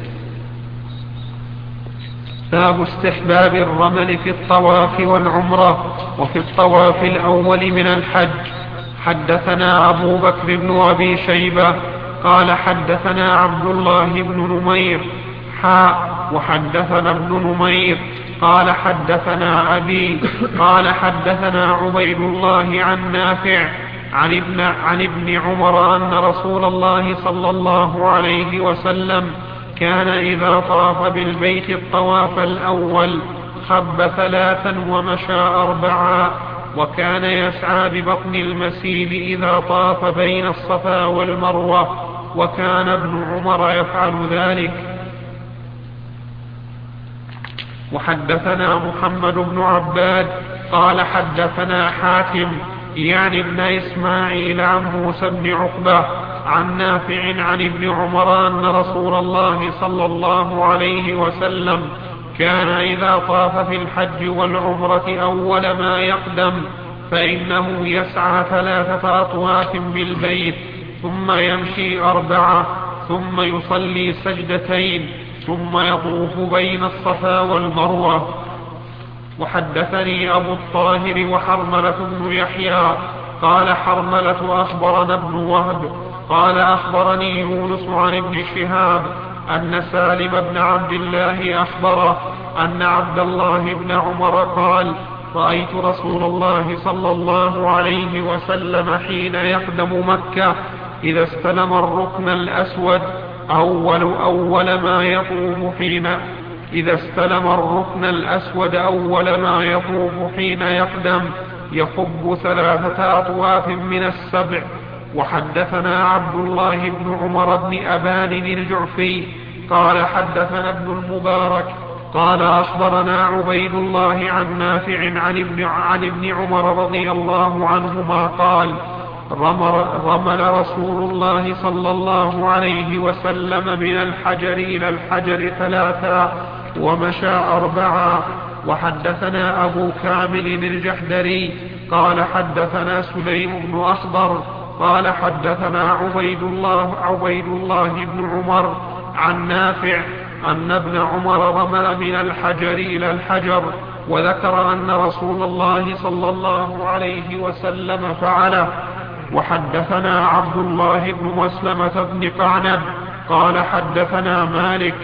باب استحباب الرمل في الطواف والعمرة وفي الطواف الأول من الحج. حدثنا أبو بكر بن أبي شيبة قال حدثنا عبد الله بن نمير وحدثنا ابن نمير قال حدثنا أبي قال حدثنا عبيد الله عن نافع عن ابن عمر أن رسول الله صلى الله عليه وسلم كان إذا طاف بالبيت الطواف الأول خب 3 ومشى 4، وكان يسعى ببطن المسيل إذا طاف بين الصفا والمروة، وكان ابن عمر يفعل ذلك. وحدثنا محمد بن عباد قال حدثنا حاتم يعني ابن إسماعيل عن موسى بن عقبة عن نافع عن ابن عمر أن رسول الله صلى الله عليه وسلم كان إذا طاف في الحج والعمرة أول ما يقدم فإنه يسعى 3 أطواف بالبيت، ثم يمشي 4، ثم يصلي 2 ثم يطوف بين الصفا والمروة. وحدثني أبو الطاهر وحرملة بن يحيى قال حرملة أخبرنا ابن وهب قال أخبرني يونس عن ابن شهاب أن سالم بن عبد الله أخبره أن عبد الله بن عمر قال رأيت رسول الله صلى الله عليه وسلم حين يقدم مكة إذا استلم الركن الأسود أول ما يطوف حين يقدم يخب 3 أطواف من السبع. وحدثنا عبد الله بن عمر بن أبان الجعفي قال حدثنا ابن المبارك قال أخبرنا عبيد الله عن نافع عن ابن عمر رضي الله عنهما قال رمل رسول الله صلى الله عليه وسلم من الحجر إلى الحجر 3 ومشى 4. وحدثنا أبو كامل الجحدري قال حدثنا سليم بن أخضر قال حدثنا عبيد الله بن عمر عن نافع أن ابن عمر رمل من الحجر إلى الحجر، وذكر أن رسول الله صلى الله عليه وسلم فعله. وحدثنا عبد الله بن مسلمة بن قعنب قال حدثنا مالك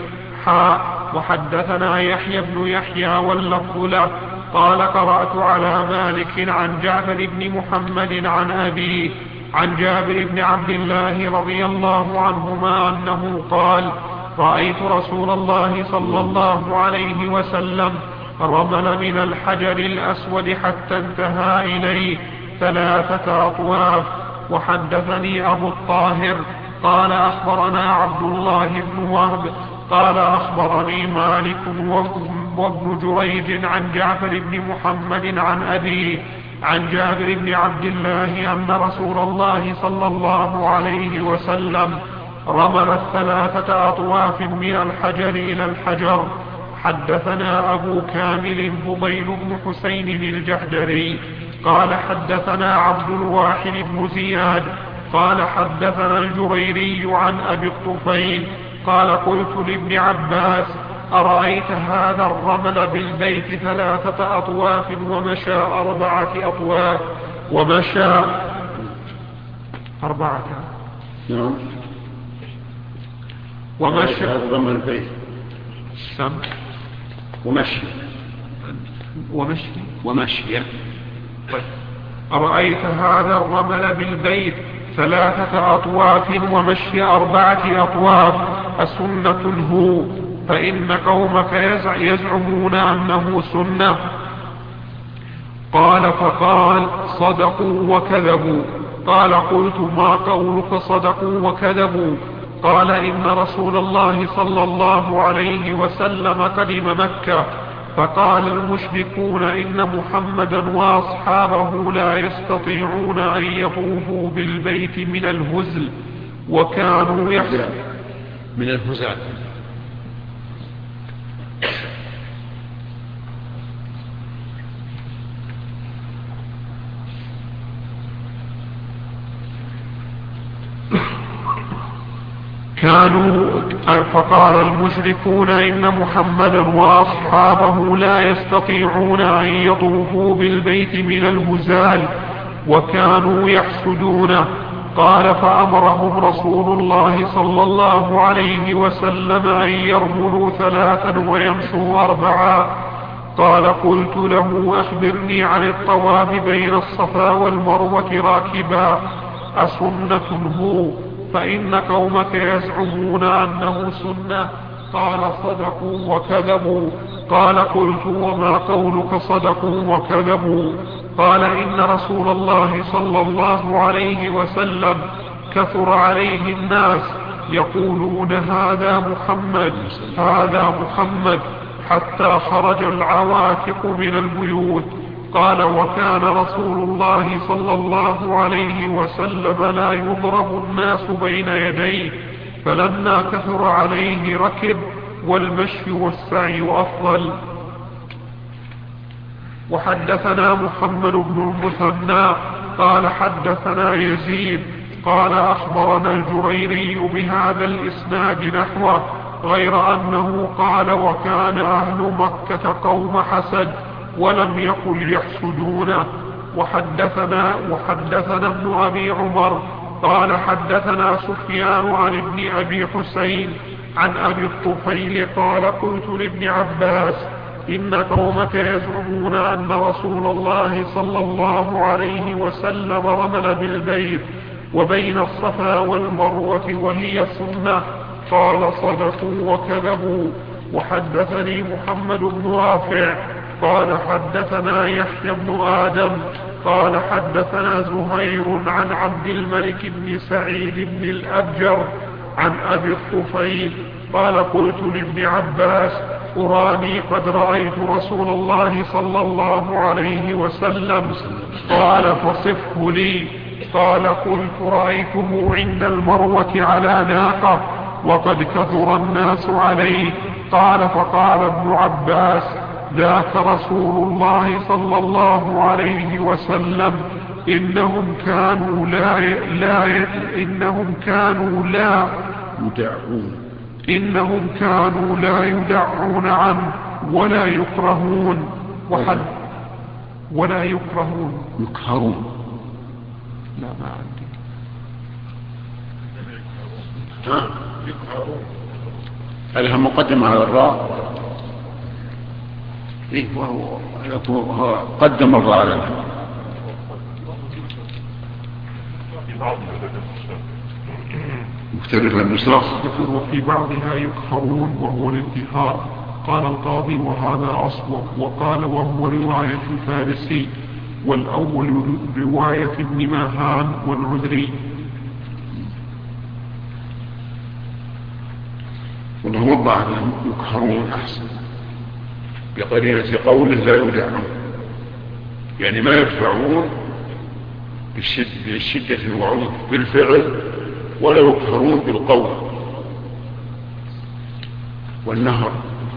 وحدثنا يحيى بن يحيى واللفظ له قال قرأت على مالك عن جعفر بن محمد عن أبيه عن جابر بن عبد الله رضي الله عنهما أنه قال رأيت رسول الله صلى الله عليه وسلم رمل من الحجر الأسود حتى انتهى إليه 3 أطواف. وحدثني أبو الطاهر قال أخبرنا عبد الله بن وهب قال أخبرني مالك وابن جريج عن جعفر بن محمد عن أبيه عن جابر بن عبد الله أن رسول الله صلى الله عليه وسلم رمل 3 أطواف من الحجر إلى الحجر. حدثنا أبو كامل فضيل بن حسين الجحدري قال حدثنا عبد الواحد بن زياد قال حدثنا الجريري عن أبي الطفيل قال قلت لابن عباس أرأيت هذا الرمل بالبيت 3 أطواف ومشى 4 أطواف ومشى 4 ومشى ضمن البيت ومشي أرأيت هذا الرمل بالبيت 3 أطواف ومشي 4 أطواف أسنة هو؟ فإن قومك يزعمون أنه سنة. قال فقال صدقوا وكذبوا. قال قلت ما قولك صدقوا وكذبوا؟ قال إن رسول الله صلى الله عليه وسلم قدم مكة فقال المشركون إن محمدا وأصحابه لا يستطيعون أن يطوفوا بالبيت من الهزل وكانوا من الهزال. فقال المشركون إن محمدا وأصحابه لا يستطيعون أن يطوفوا بالبيت من الهزال وكانوا يحسدونه. قال فأمرهم رسول الله صلى الله عليه وسلم أن يرملوا 3 ويمشوا 4. قال قلت له أخبرني عن الطواف بين الصفا والمروة راكبا أسنة هو؟ فإن قومك يزعمون أنه سنة. قال صدقوا وكذبوا. قال قلت وما قولك صدقوا وكذبوا؟ قال إن رسول الله صلى الله عليه وسلم كثر عليه الناس يقولون هذا محمد حتى خرج العواتق من البيوت. قال وكان رسول الله صلى الله عليه وسلم لا يضرب الناس بين يديه، فلما كثر عليه ركب، والمشي والسعي أفضل. وحدثنا محمد بن المثنى قال حدثنا يزيد قال أخبرنا الجريري بهذا الإسناد نحوه، غير أنه قال وكان أهل مكة قوم حسد ولم يقل يحسدونه. وحدثنا ابن أبي عمر قال حدثنا سفيان عن ابن أبي حسين عن أبي الطفيل قال قلت لابن عباس إن قومك يزعمون أن رسول الله صلى الله عليه وسلم رمل بالبيت وبين الصفا والمروة وهي سنة. قال صدقوا وكذبوا. وحدثني محمد بن رافع قال حدثنا يحيى بن آدم قال حدثنا زهير عن عبد الملك بن سعيد بن الأبجر عن أبي الطفيل قال قلت لابن عباس أراني قد رأيت رسول الله صلى الله عليه وسلم. قال فصفه لي. قال قلت رأيته عند المروة على ناقة وقد كثر الناس عليه. قال فقال ابن عباس ذاك رسول الله صلى الله عليه وسلم إنهم كانوا لا يدعون عنه ولا يكرهون يكهرون. لا ما عندي. هذه مقدمة على الراء. إيه وهو قدم الراء على الراء. مختلف النسخ. وفي بعضها يكهرون وهو الانتهار. قال القاضي وهذا أصوب. وقال وهو رواية الفارسي والأول رواية ابن ماهان والعذري. ونوضع أنهم يكهرون أحسن بقرينة قوله لا يدعون، يعني ما يرفعون بالشدة والعنف بالفعل ولا يكهرون بالقول والنهر.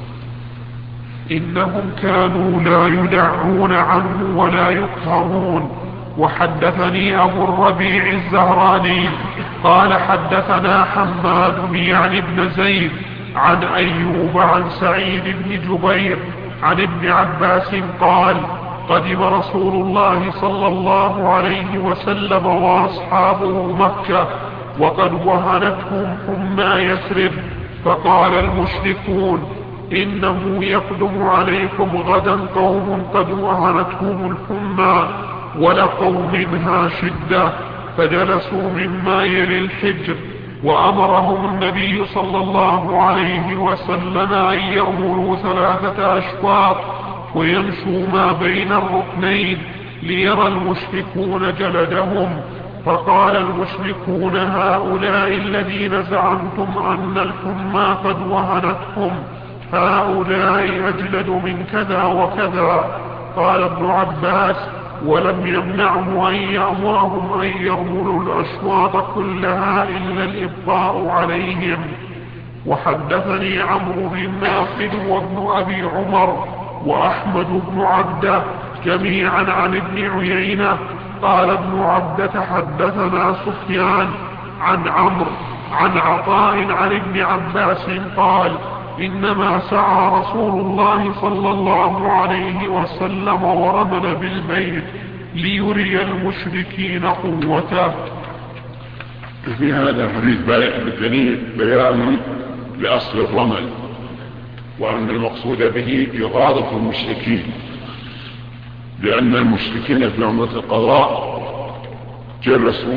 إنهم كانوا لا يدعون عنه ولا يكهرون. وحدثني أبو الربيع الزهراني قال حدثنا حماد يعني ابن زيد عن أيوب عن سعيد بن جبير عن ابن عباس قال قدم رسول الله صلى الله عليه وسلم وأصحابه مكة وقد وهنتهم حمى يثرب، فقال المشركون إنه يقدم عليكم غدا قوم قد وهنتهم الحمى ولقوا منها شدة، فجلسوا مما يلي الحجر، وأمرهم النبي صلى الله عليه وسلم أن يرملوا 3 أشواط ويمشوا ما بين الركنين ليرى المشركون جلدهم. فقال المشركون هؤلاء الذين زعمتم أن الحمى قد وهنتهم هؤلاء أجلد من كذا وكذا. قال ابن عباس ولم يمنعه أن يأمرهم أن يرملوا الأشواط كلها إلا الإبقاء عليهم. وحدثني عمرو بن ناصر وابن أبي عمر وأحمد بن عبده جميعا عن ابن عيينة قال ابن عبده حدثنا سفيان عن عمرو عن عطاء عن ابن عباس قال إنما سعى رسول الله صلى الله عليه وسلم ورمل بالبيت ليري المشركين قوته. في هذا الحديث بالدليل بيان لأصل الرمل، وأن المقصود به إغاظة المشركين، لأن المشركين في عمرة القضاء جلسوا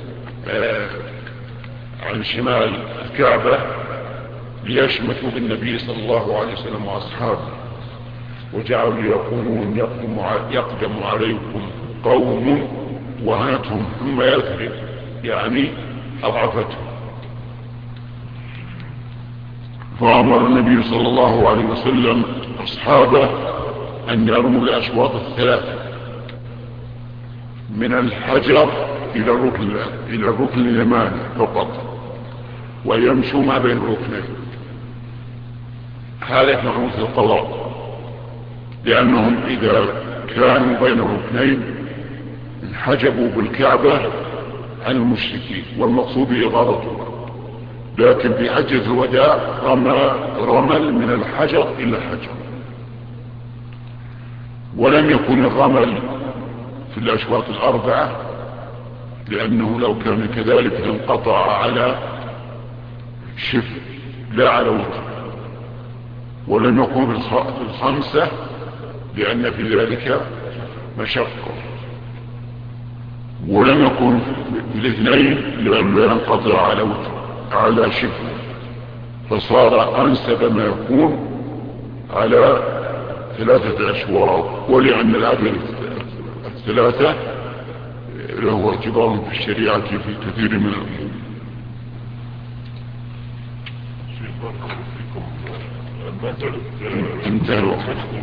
عن شمال الكعبة ليشمتوا بالنبي صلى الله عليه وسلم وأصحابه، وجعلوا يقولون يقدم عليكم قوم وهنتهم ثم يثرب، يعني أضعفتهم. فأمر النبي صلى الله عليه وسلم أصحابه أن يرموا الأشواط 3 من الحجر إلى الركن اليماني فقط، ويمشوا ما بين الركنين. هذا معروف القضاء، لأنهم إذا كانوا بين الركنين انحجبوا بالكعبة عن المشركين، والمقصود إغاظتهم. لكن في حجة الوداع رمل من الحجر إلى الحجر، ولم يكن الرمل في الأشواط 4، لأنه لو كان كذلك انقطع على شفر لا على وتر، ولم يكن في الخمسة لأن في ذلك مشقة، ولم يكن في الاثنين لأن ينقطع على شبه، فصار أنسب ما يكون على 3 أشواط، ولأن العدد 3 له اعتبار في الشريعة في كثير من الأمور. انتهى الوقت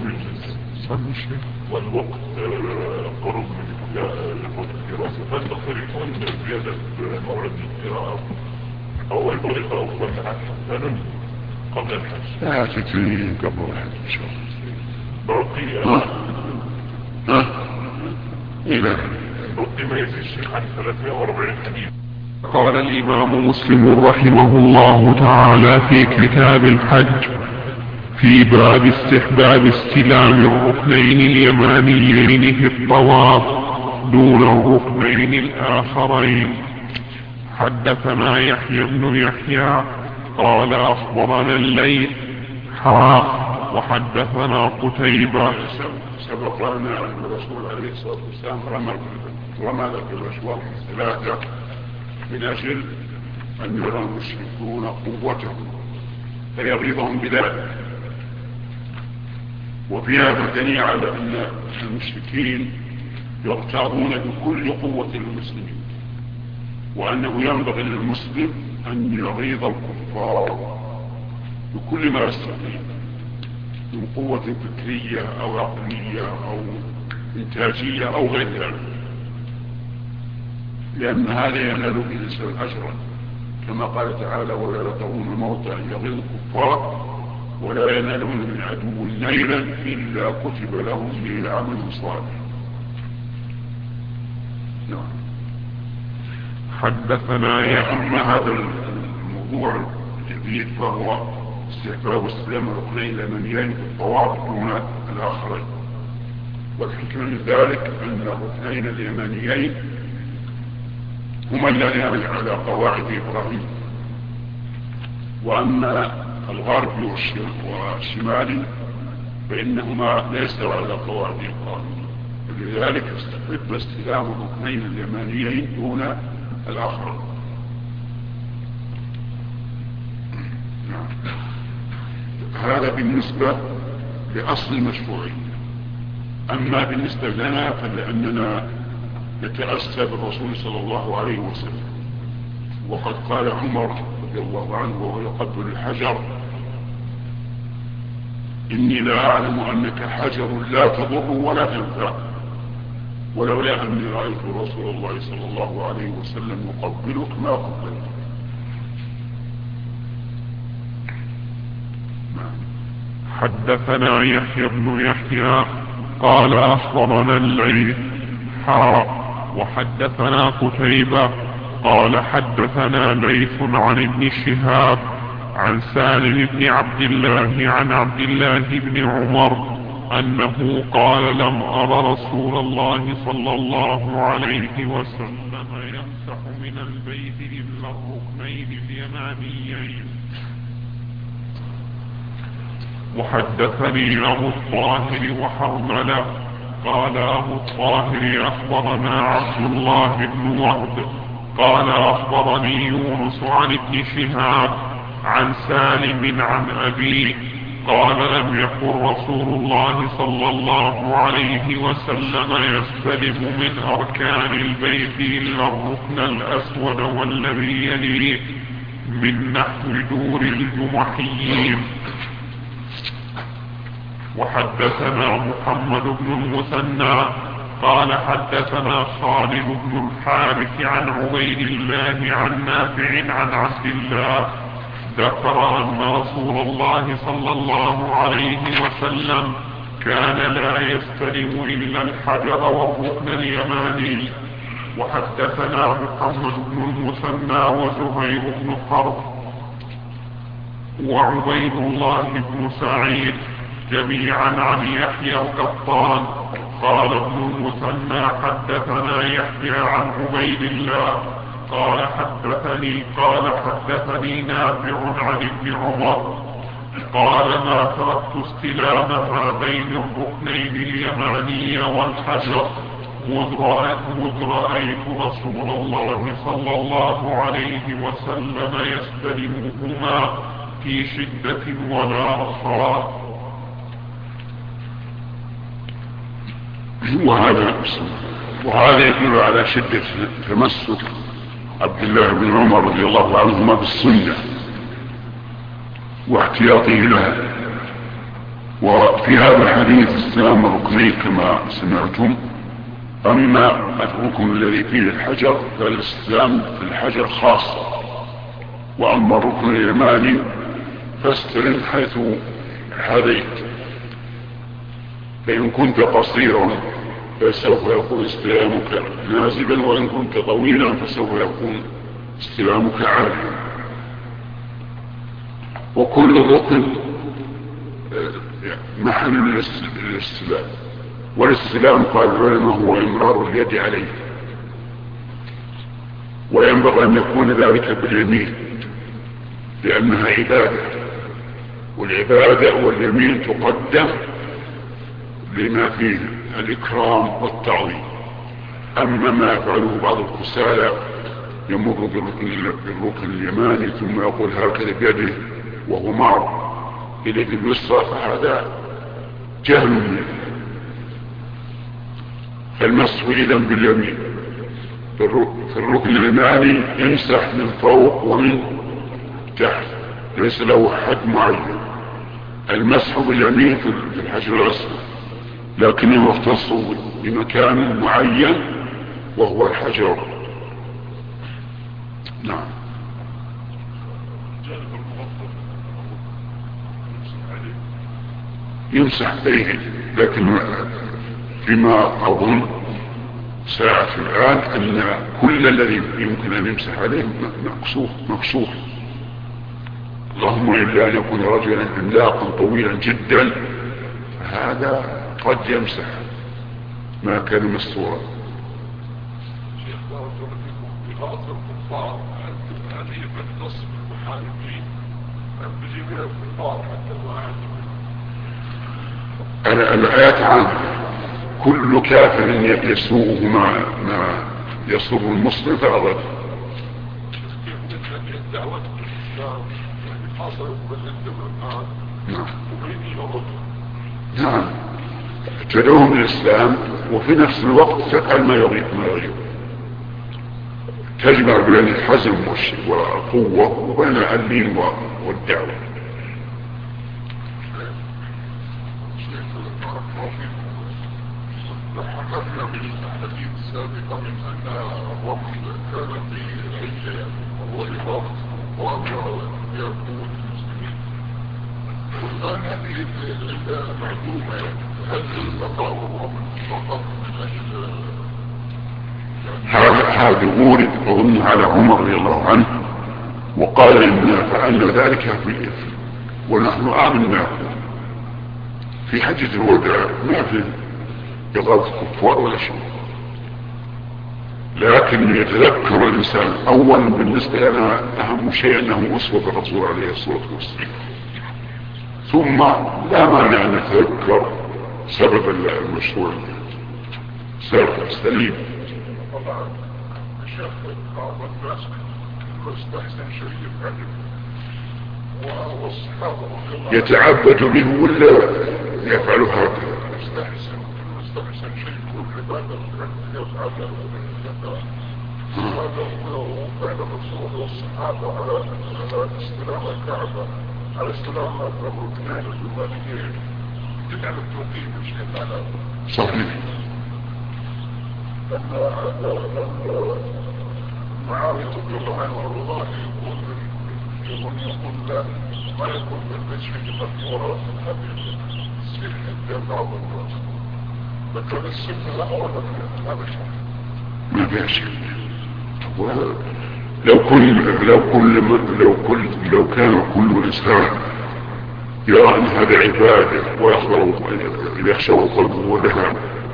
والوقت قرب من الدراسة، فالطريقون زيادة موعد القراءة أو الطريقة أفضل حسنا قبل الحج. لا تكفيني قبل الحج إن شاء الله. بقي إلى ما يزيد عن 340 حديث. قال الإمام مسلم رحمه الله تعالى في كتاب الحج في باب استحباب استلام الركنين اليمانيين في الطواف دون الركنين الآخرين. حدثنا يحيى بن يحيى قال أخبرنا الليث وحدثنا قتيبة. سبق لنا أن الرسول عليه الصلاة والسلام رمى لك الأشواط 3 من أجل أن يرى المشركون قوتهم فيغيظهم بذلك، وفي هذا دليل على أن المشركين يغترون بكل قوة المسلمين، وأنه ينبغي للمسلم أن يغيظ الكفار بكل ما يستطيع من قوة فكرية أو عقلية أو إنتاجية أو غير ذلك، لأن هذا ينال به الإنسان أجرا، كما قال تعالى: ولا يرضون الموت أن يغيظ الكفار ولا ينالون من عدو نيلا إلا كتب لهم به عمل صالح. نعم. حدثنا أما هذا الموضوع الجديد فهو استحباب استلام الركنين اليمانيين في الطواف دون الآخرين، والحكمة من ذلك أن الركنين اليمانيين هما اللذان على قواعد إبراهيم، وأما الغرب والشمال فإنهما ليس على قواعد إبراهيم، ولذلك استحب استلام الركنين اليمانيين دون الآخرين. هذا بالنسبة لأصل المشروعية. أما بالنسبة لنا فلأننا نتأسى بالرسول صلى الله عليه وسلم، وقد قال عمر رضي الله عنه وهو يقبل الحجر: إني لا أعلم أنك حجر لا تضر ولا تنفع، ولولا أني رأيت رسول الله صلى الله عليه وسلم يقبلك ما قبلت. حدثنا يحيى بن يحيى قال أخبرنا الليث وحدثنا قتيبة قال حدثنا ليث عن ابن شهاب عن سالم بن عبد الله عن عبد الله بن عمر أنه قال: لم أر رسول الله صلى الله عليه وسلم يمسح من البيت إلا الركنين اليمانيين. وحدثني أبو الطاهر وحرملة قال أبو الطاهر أخبرنا عبد الله بن وهب قال أخبرني يونس عن ابن شهاب عن سالم عن أبيه قال: لم يكن رسول الله صلى الله عليه وسلم يستلم من أركان البيت إلا الركن الأسود والذي يليه من نحو دور الجمحيين. وحدثنا محمد بن المثنى قال حدثنا خالد بن الحارث عن عبيد الله عن نافع عن عبد الله ذكر أن رسول الله صلى الله عليه وسلم كان لا يستلم إلا الحجر والركن اليماني. وحدثنا محمد بن المثنى وزهير بن حرب وعبيد الله بن سعيد جميعا عن يحيى القطان قال ابن المثنى حدثنا يحيى عن عبيد الله قال حدثني نافع عن ابن عمر قال ما تركت استلام هذين الركنين اليماني والحجر مذ رأيت رسول الله صلى الله عليه وسلم يستلمهما في شدة ولا رخاء. وهذا يدل على شدة تمسك عبد الله بن عمر رضي الله عنهما بالسنة واحتياطه لها. وفي هذا الحديث استلام الركنين كما سمعتم. أما الركن الذي فيه الحجر فالاستلام في الحجر خاصة، وأما الركن اليماني فاستلم حيث حذيت، فإن كنت قصيرا فسوف يكون استلامك نازلا، وإن كنت طويلا فسوف يكون استلامك عاليا. وكل ركن محل الاستلام، والاستلام قال العلماء هو إمرار اليد عليه، وينبغي أن يكون ذلك باليمين لأنها عبادة، والعبادة واليمين تقدم لما فيه الإكرام والتعظيم. أما ما يفعله بعض الكسالى يمر بالركن اليماني ثم يقول هكذا بيده وهو معه إليه اليسرى، فهذا جهل منه. فالمسح إذن باليمين في الركن اليماني يمسح من فوق ومن تحت، ليس له حد معين. المسح باليمين في الحجر الأسود، لكنه يختص بمكان معين وهو الحجر. نعم. يمسح به، لكن فيما أظن ساعة الآن أن كل الذي يمكن أن يمسح عليه مكشوف، اللهم إلا أن يكون رجلا عملاقا طويلا جدا، هذا قد يمسح ما كان مستورا. الآيات عامة، كل كافر يسوءه ما يسر المسلم فأغضب. نعم، تدعوهم للإسلام وفي نفس الوقت تفعل ما يغيب، تجمع بين الحزم والقوة وبين العلم والدعوة. حكمنا بالحديث السابق من أن الرمل كان في الحجة والإمام وأمر يكون المسلمين، والآن هذه العلة معلومة. هل بقاء الرمل فقط من أجل هذا ورد أظن على عمر رضي الله عنه، وقال إننا فعلنا ذلك في الإثم ونحن آمنا في حجة الوداع، ما في يغاظ الكفار ولا شيء. لكن يتذكر الإنسان أولا بالنسبة لنا أهم شيء أنه أسوة الرسول عليه الصلاة والسلام، ثم لا مانع أن نتذكر سبب المشروع، سبب السليم. طبعا الشيخ بعض الناس مستحسن شيء يفعله والصحابة يتعبد به ولا يفعل هكذا؟ مستحسن شيء يكون عبادة يفعله وفعل الرسول والصحابة على استلام الكعبة، على استلام الركنين اليمانيين، تجعل التوقيف الشيء على صحيح. معاوية رضي الله عنه والله يقول لا ما يكون بالبشر المذكورة هذه السنة عند بعض الناس، لكن السنة لا أولا هذا شيء ما فيها شيء. لو كان كل إنسان يرى أن هذا عبادة ويخشى قلبه ولها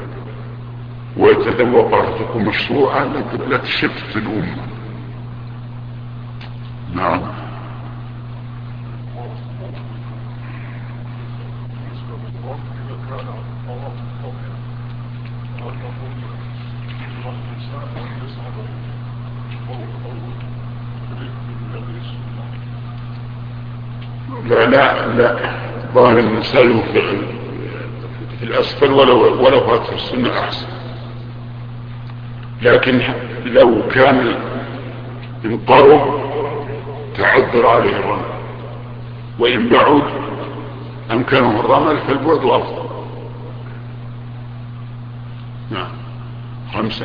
ويتذوق راحتكم مشروعا لا تشتت الأمة. لا ظاهر المسائل في الأسفل ولو فات في السنة أحسن، لكن لو كان انقرب تعذر عليه الرمل، وإن بعد أمكنه الرمل فالبعد أفضل. نعم. 5.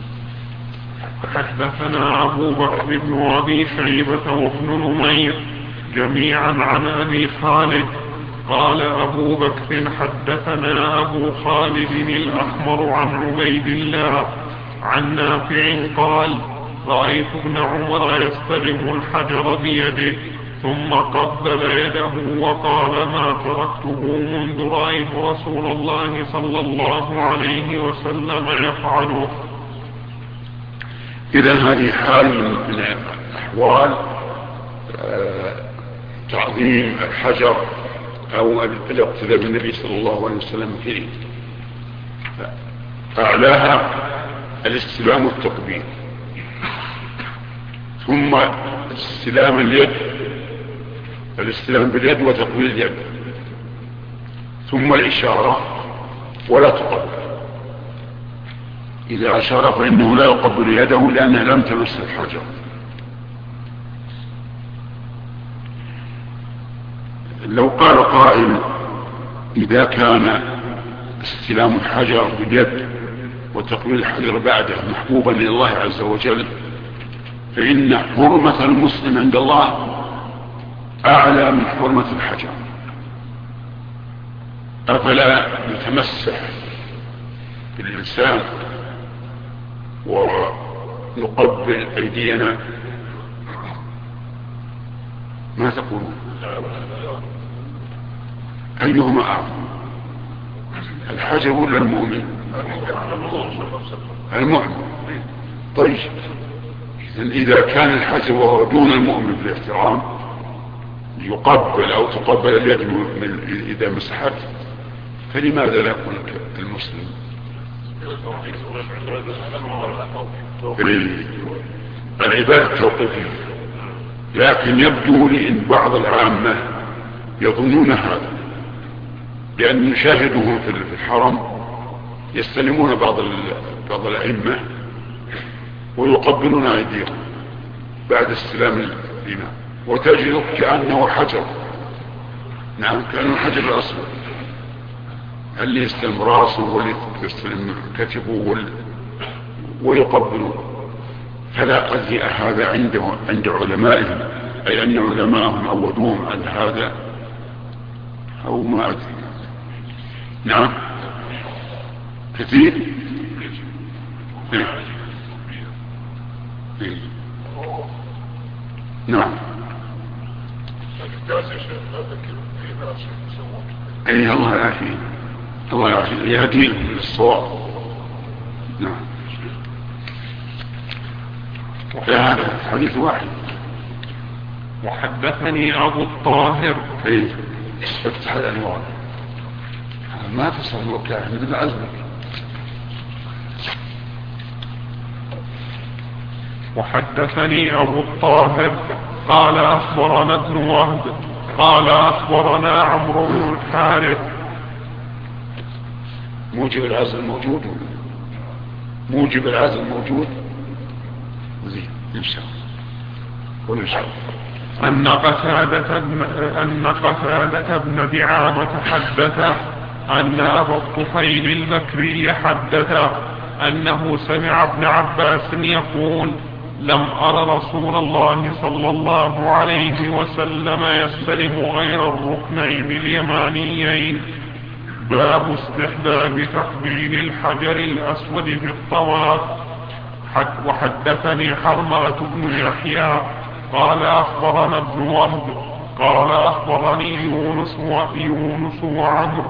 حدثنا أبو بكر بن أبي شيبة وابن نمير جميعا عن أبي خالد قال أبو بكر حدثنا أبو خالد الأحمر عن عبيد الله عن نافع قال رأيت ابن عمر يستلم الحجر بيده ثم قبل يده وقال ما تركته منذ رأيت رسول الله صلى الله عليه وسلم يفعله. إذن هذه حال من أحوال تعظيم الحجر أو الاقتداء بالنبي صلى الله عليه وسلم فيه. أعلاها الاستلام والتقبيل، ثم استلام اليد، الاستلام باليد وتقبيل اليد، ثم الإشارة ولا تقبل. إذا أشار فإنه لا يقبل يده لأنها لم تمس الحجر. لو قال قائل إذا كان استلام الحجر باليد وتقبيل الحجر بعده محبوبا لله عز وجل فإن حرمة المسلم عند الله أعلى من حرمة الحجر، أفلا نتمسح باللسان ونقبل أيدينا؟ ما تقولون؟ أيهما أعظم، الحجر ولا المؤمن؟ المؤمن. طيب إذا كان الحجر وهو دون المؤمن بالاحترام يقبل أو تقبل اليد إذا مسحت، فلماذا لا يكون المسلم؟ العبادة توقيفية، لكن يبدو لي أن بعض العامة يظنون هذا، لأن نشاهدهم في الحرم يستلمون بعض الأئمة ويقبلون أيديهم بعد استلام الإمام، وتجد كأنه حجر. نعم، كأنه حجر الأسود، اللي يستلم راسه واللي يستلم كتفه ويقبلون. فلا أدري هذا عند علمائهم، أي أن علماءهم عودوهم عن هذا أو ما أدري. نعم، كثير. نعم. اي الله يعافيه، الله يعافيه، يهديهم للصواب. نعم. هذا حديث واحد. وحدثني أبو الطاهر افتح الأنوار ما تصل وكاء من عزمك. وحدثني أبو الطاهر قال أخبرنا ابن وهب قال أخبرنا عمرو بن الحارث. موجب العزل موجود، موجب العزل موجود. زين إن شاء الله. وإن شاء الله أن قتادة بن دعامة حدث أن أبا الطفيل البكري حدث أنه سمع ابن عباس يقول لم أر رسول الله صلى الله عليه وسلم يستلم غير الركنين اليمانيين. باب استحباب تقبيل الحجر الأسود في الطواف. وحدثني حرملة بن يحيى قال أخبرنا ابن وهب قال أخبرني يونس وعمرو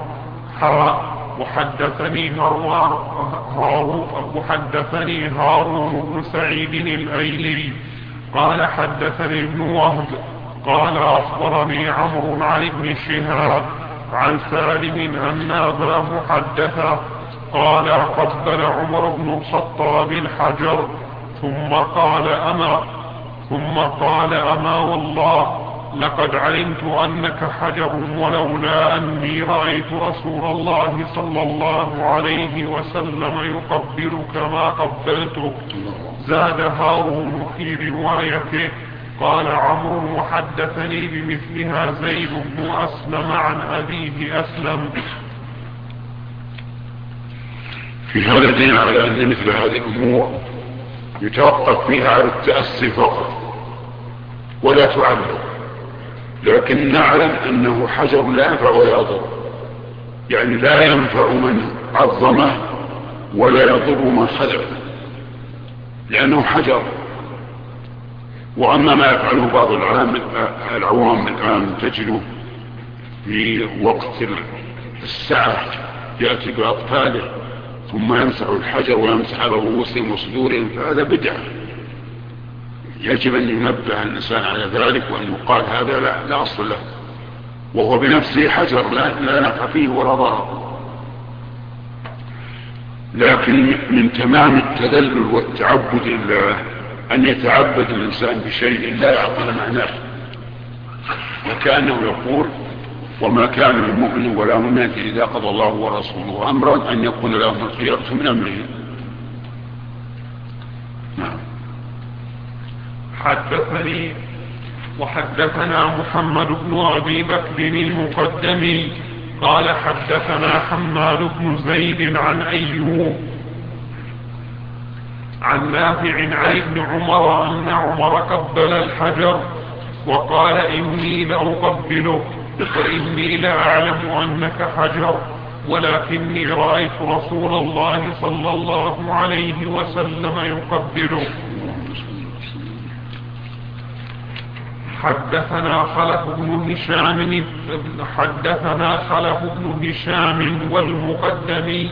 وحدثني هارون بن سعيد الأيلي قال حدثني ابن وهب قال أخبرني عمرو عن ابن شهاب عن سالم أن أباه حدثه قال قبل عمر بن الخطاب الحجر ثم قال أما والله لقد علمت أنك حجر ولولا أني رأيت رسول الله صلى الله عليه وسلم يقبلك ما قبلتك. زاد هارون في روايته قال عمرو وحدثني بمثلها زيد بن أسلم عن أبيه أسلم. في هذا الدين على أن مثل هذه الأمور يتوقف فيها على التأسي فقط ولا تعلق، لكن نعلم أنه حجر لا ينفع ولا يضر، يعني لا ينفع من عظمه ولا يضر من خذله لأنه حجر. وأما ما يفعله بعض العوام الآن تجده في وقت الساعة يأتي بأطفاله ثم يمسح الحجر ويمسح على رؤوسهم وصدورهم، فهذا بدعة. يجب أن ينبه الإنسان على ذلك وأن يقال هذا لا أصل له، وهو بنفسه حجر لا نفع فيه ولا ضرر. لكن من تمام التذلل والتعبد لله أن يتعبد الإنسان بشيء لا يعقل معناه، وكأنه يقول وما كان للمؤمن ولا مؤمنة إذا قضى الله ورسوله أمرا أن يكون لهم الخيرة من أمره. نعم. حدثني وحدثنا محمد بن أبي بكر المقدمي قال حدثنا حماد بن زيد عن أيوب عن نافع عن ابن عمر أن عمر قبل الحجر وقال إني لأقبلك وإني لأعلم أنك حجر ولكني رأيت رسول الله صلى الله عليه وسلم يقبلك. حدثنا خلف بن هشام والمقدمي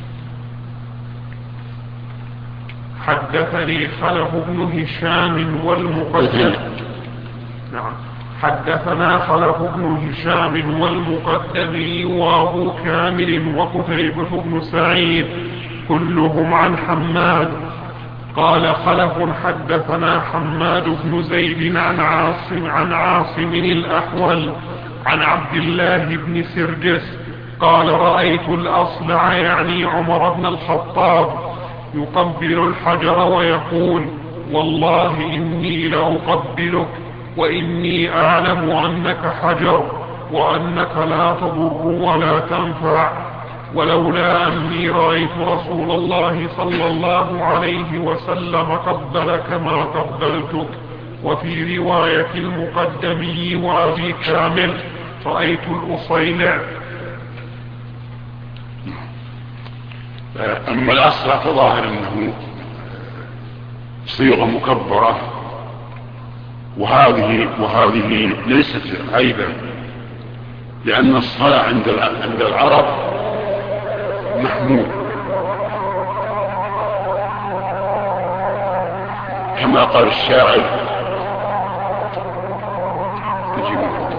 حدثني خلف بن هشام والمقدمي نعم حدثنا خلف بن هشام والمقدمي وابو كامل وقتيبة بن سعيد كلهم عن حماد قال خلف حدثنا حماد بن زيد عن عاصم الأحول عن عبد الله بن سرجس قال رأيت الأصلع يعني عمر بن الخطاب يقبل الحجر ويقول والله إني لأقبلك وإني أعلم أنك حجر وأنك لا تضر ولا تنفع ولولا أني رأيت رسول الله صلى الله عليه وسلم قبلك ما قبلتك. وفي رواية المقدمي وأبي كامل رأيت الأصيلع. أما الأصل فظاهر أنه صيغة مكبرة وهذه ليست عيبا، لأن الصلاة عند العرب محمود كما قال الشاعر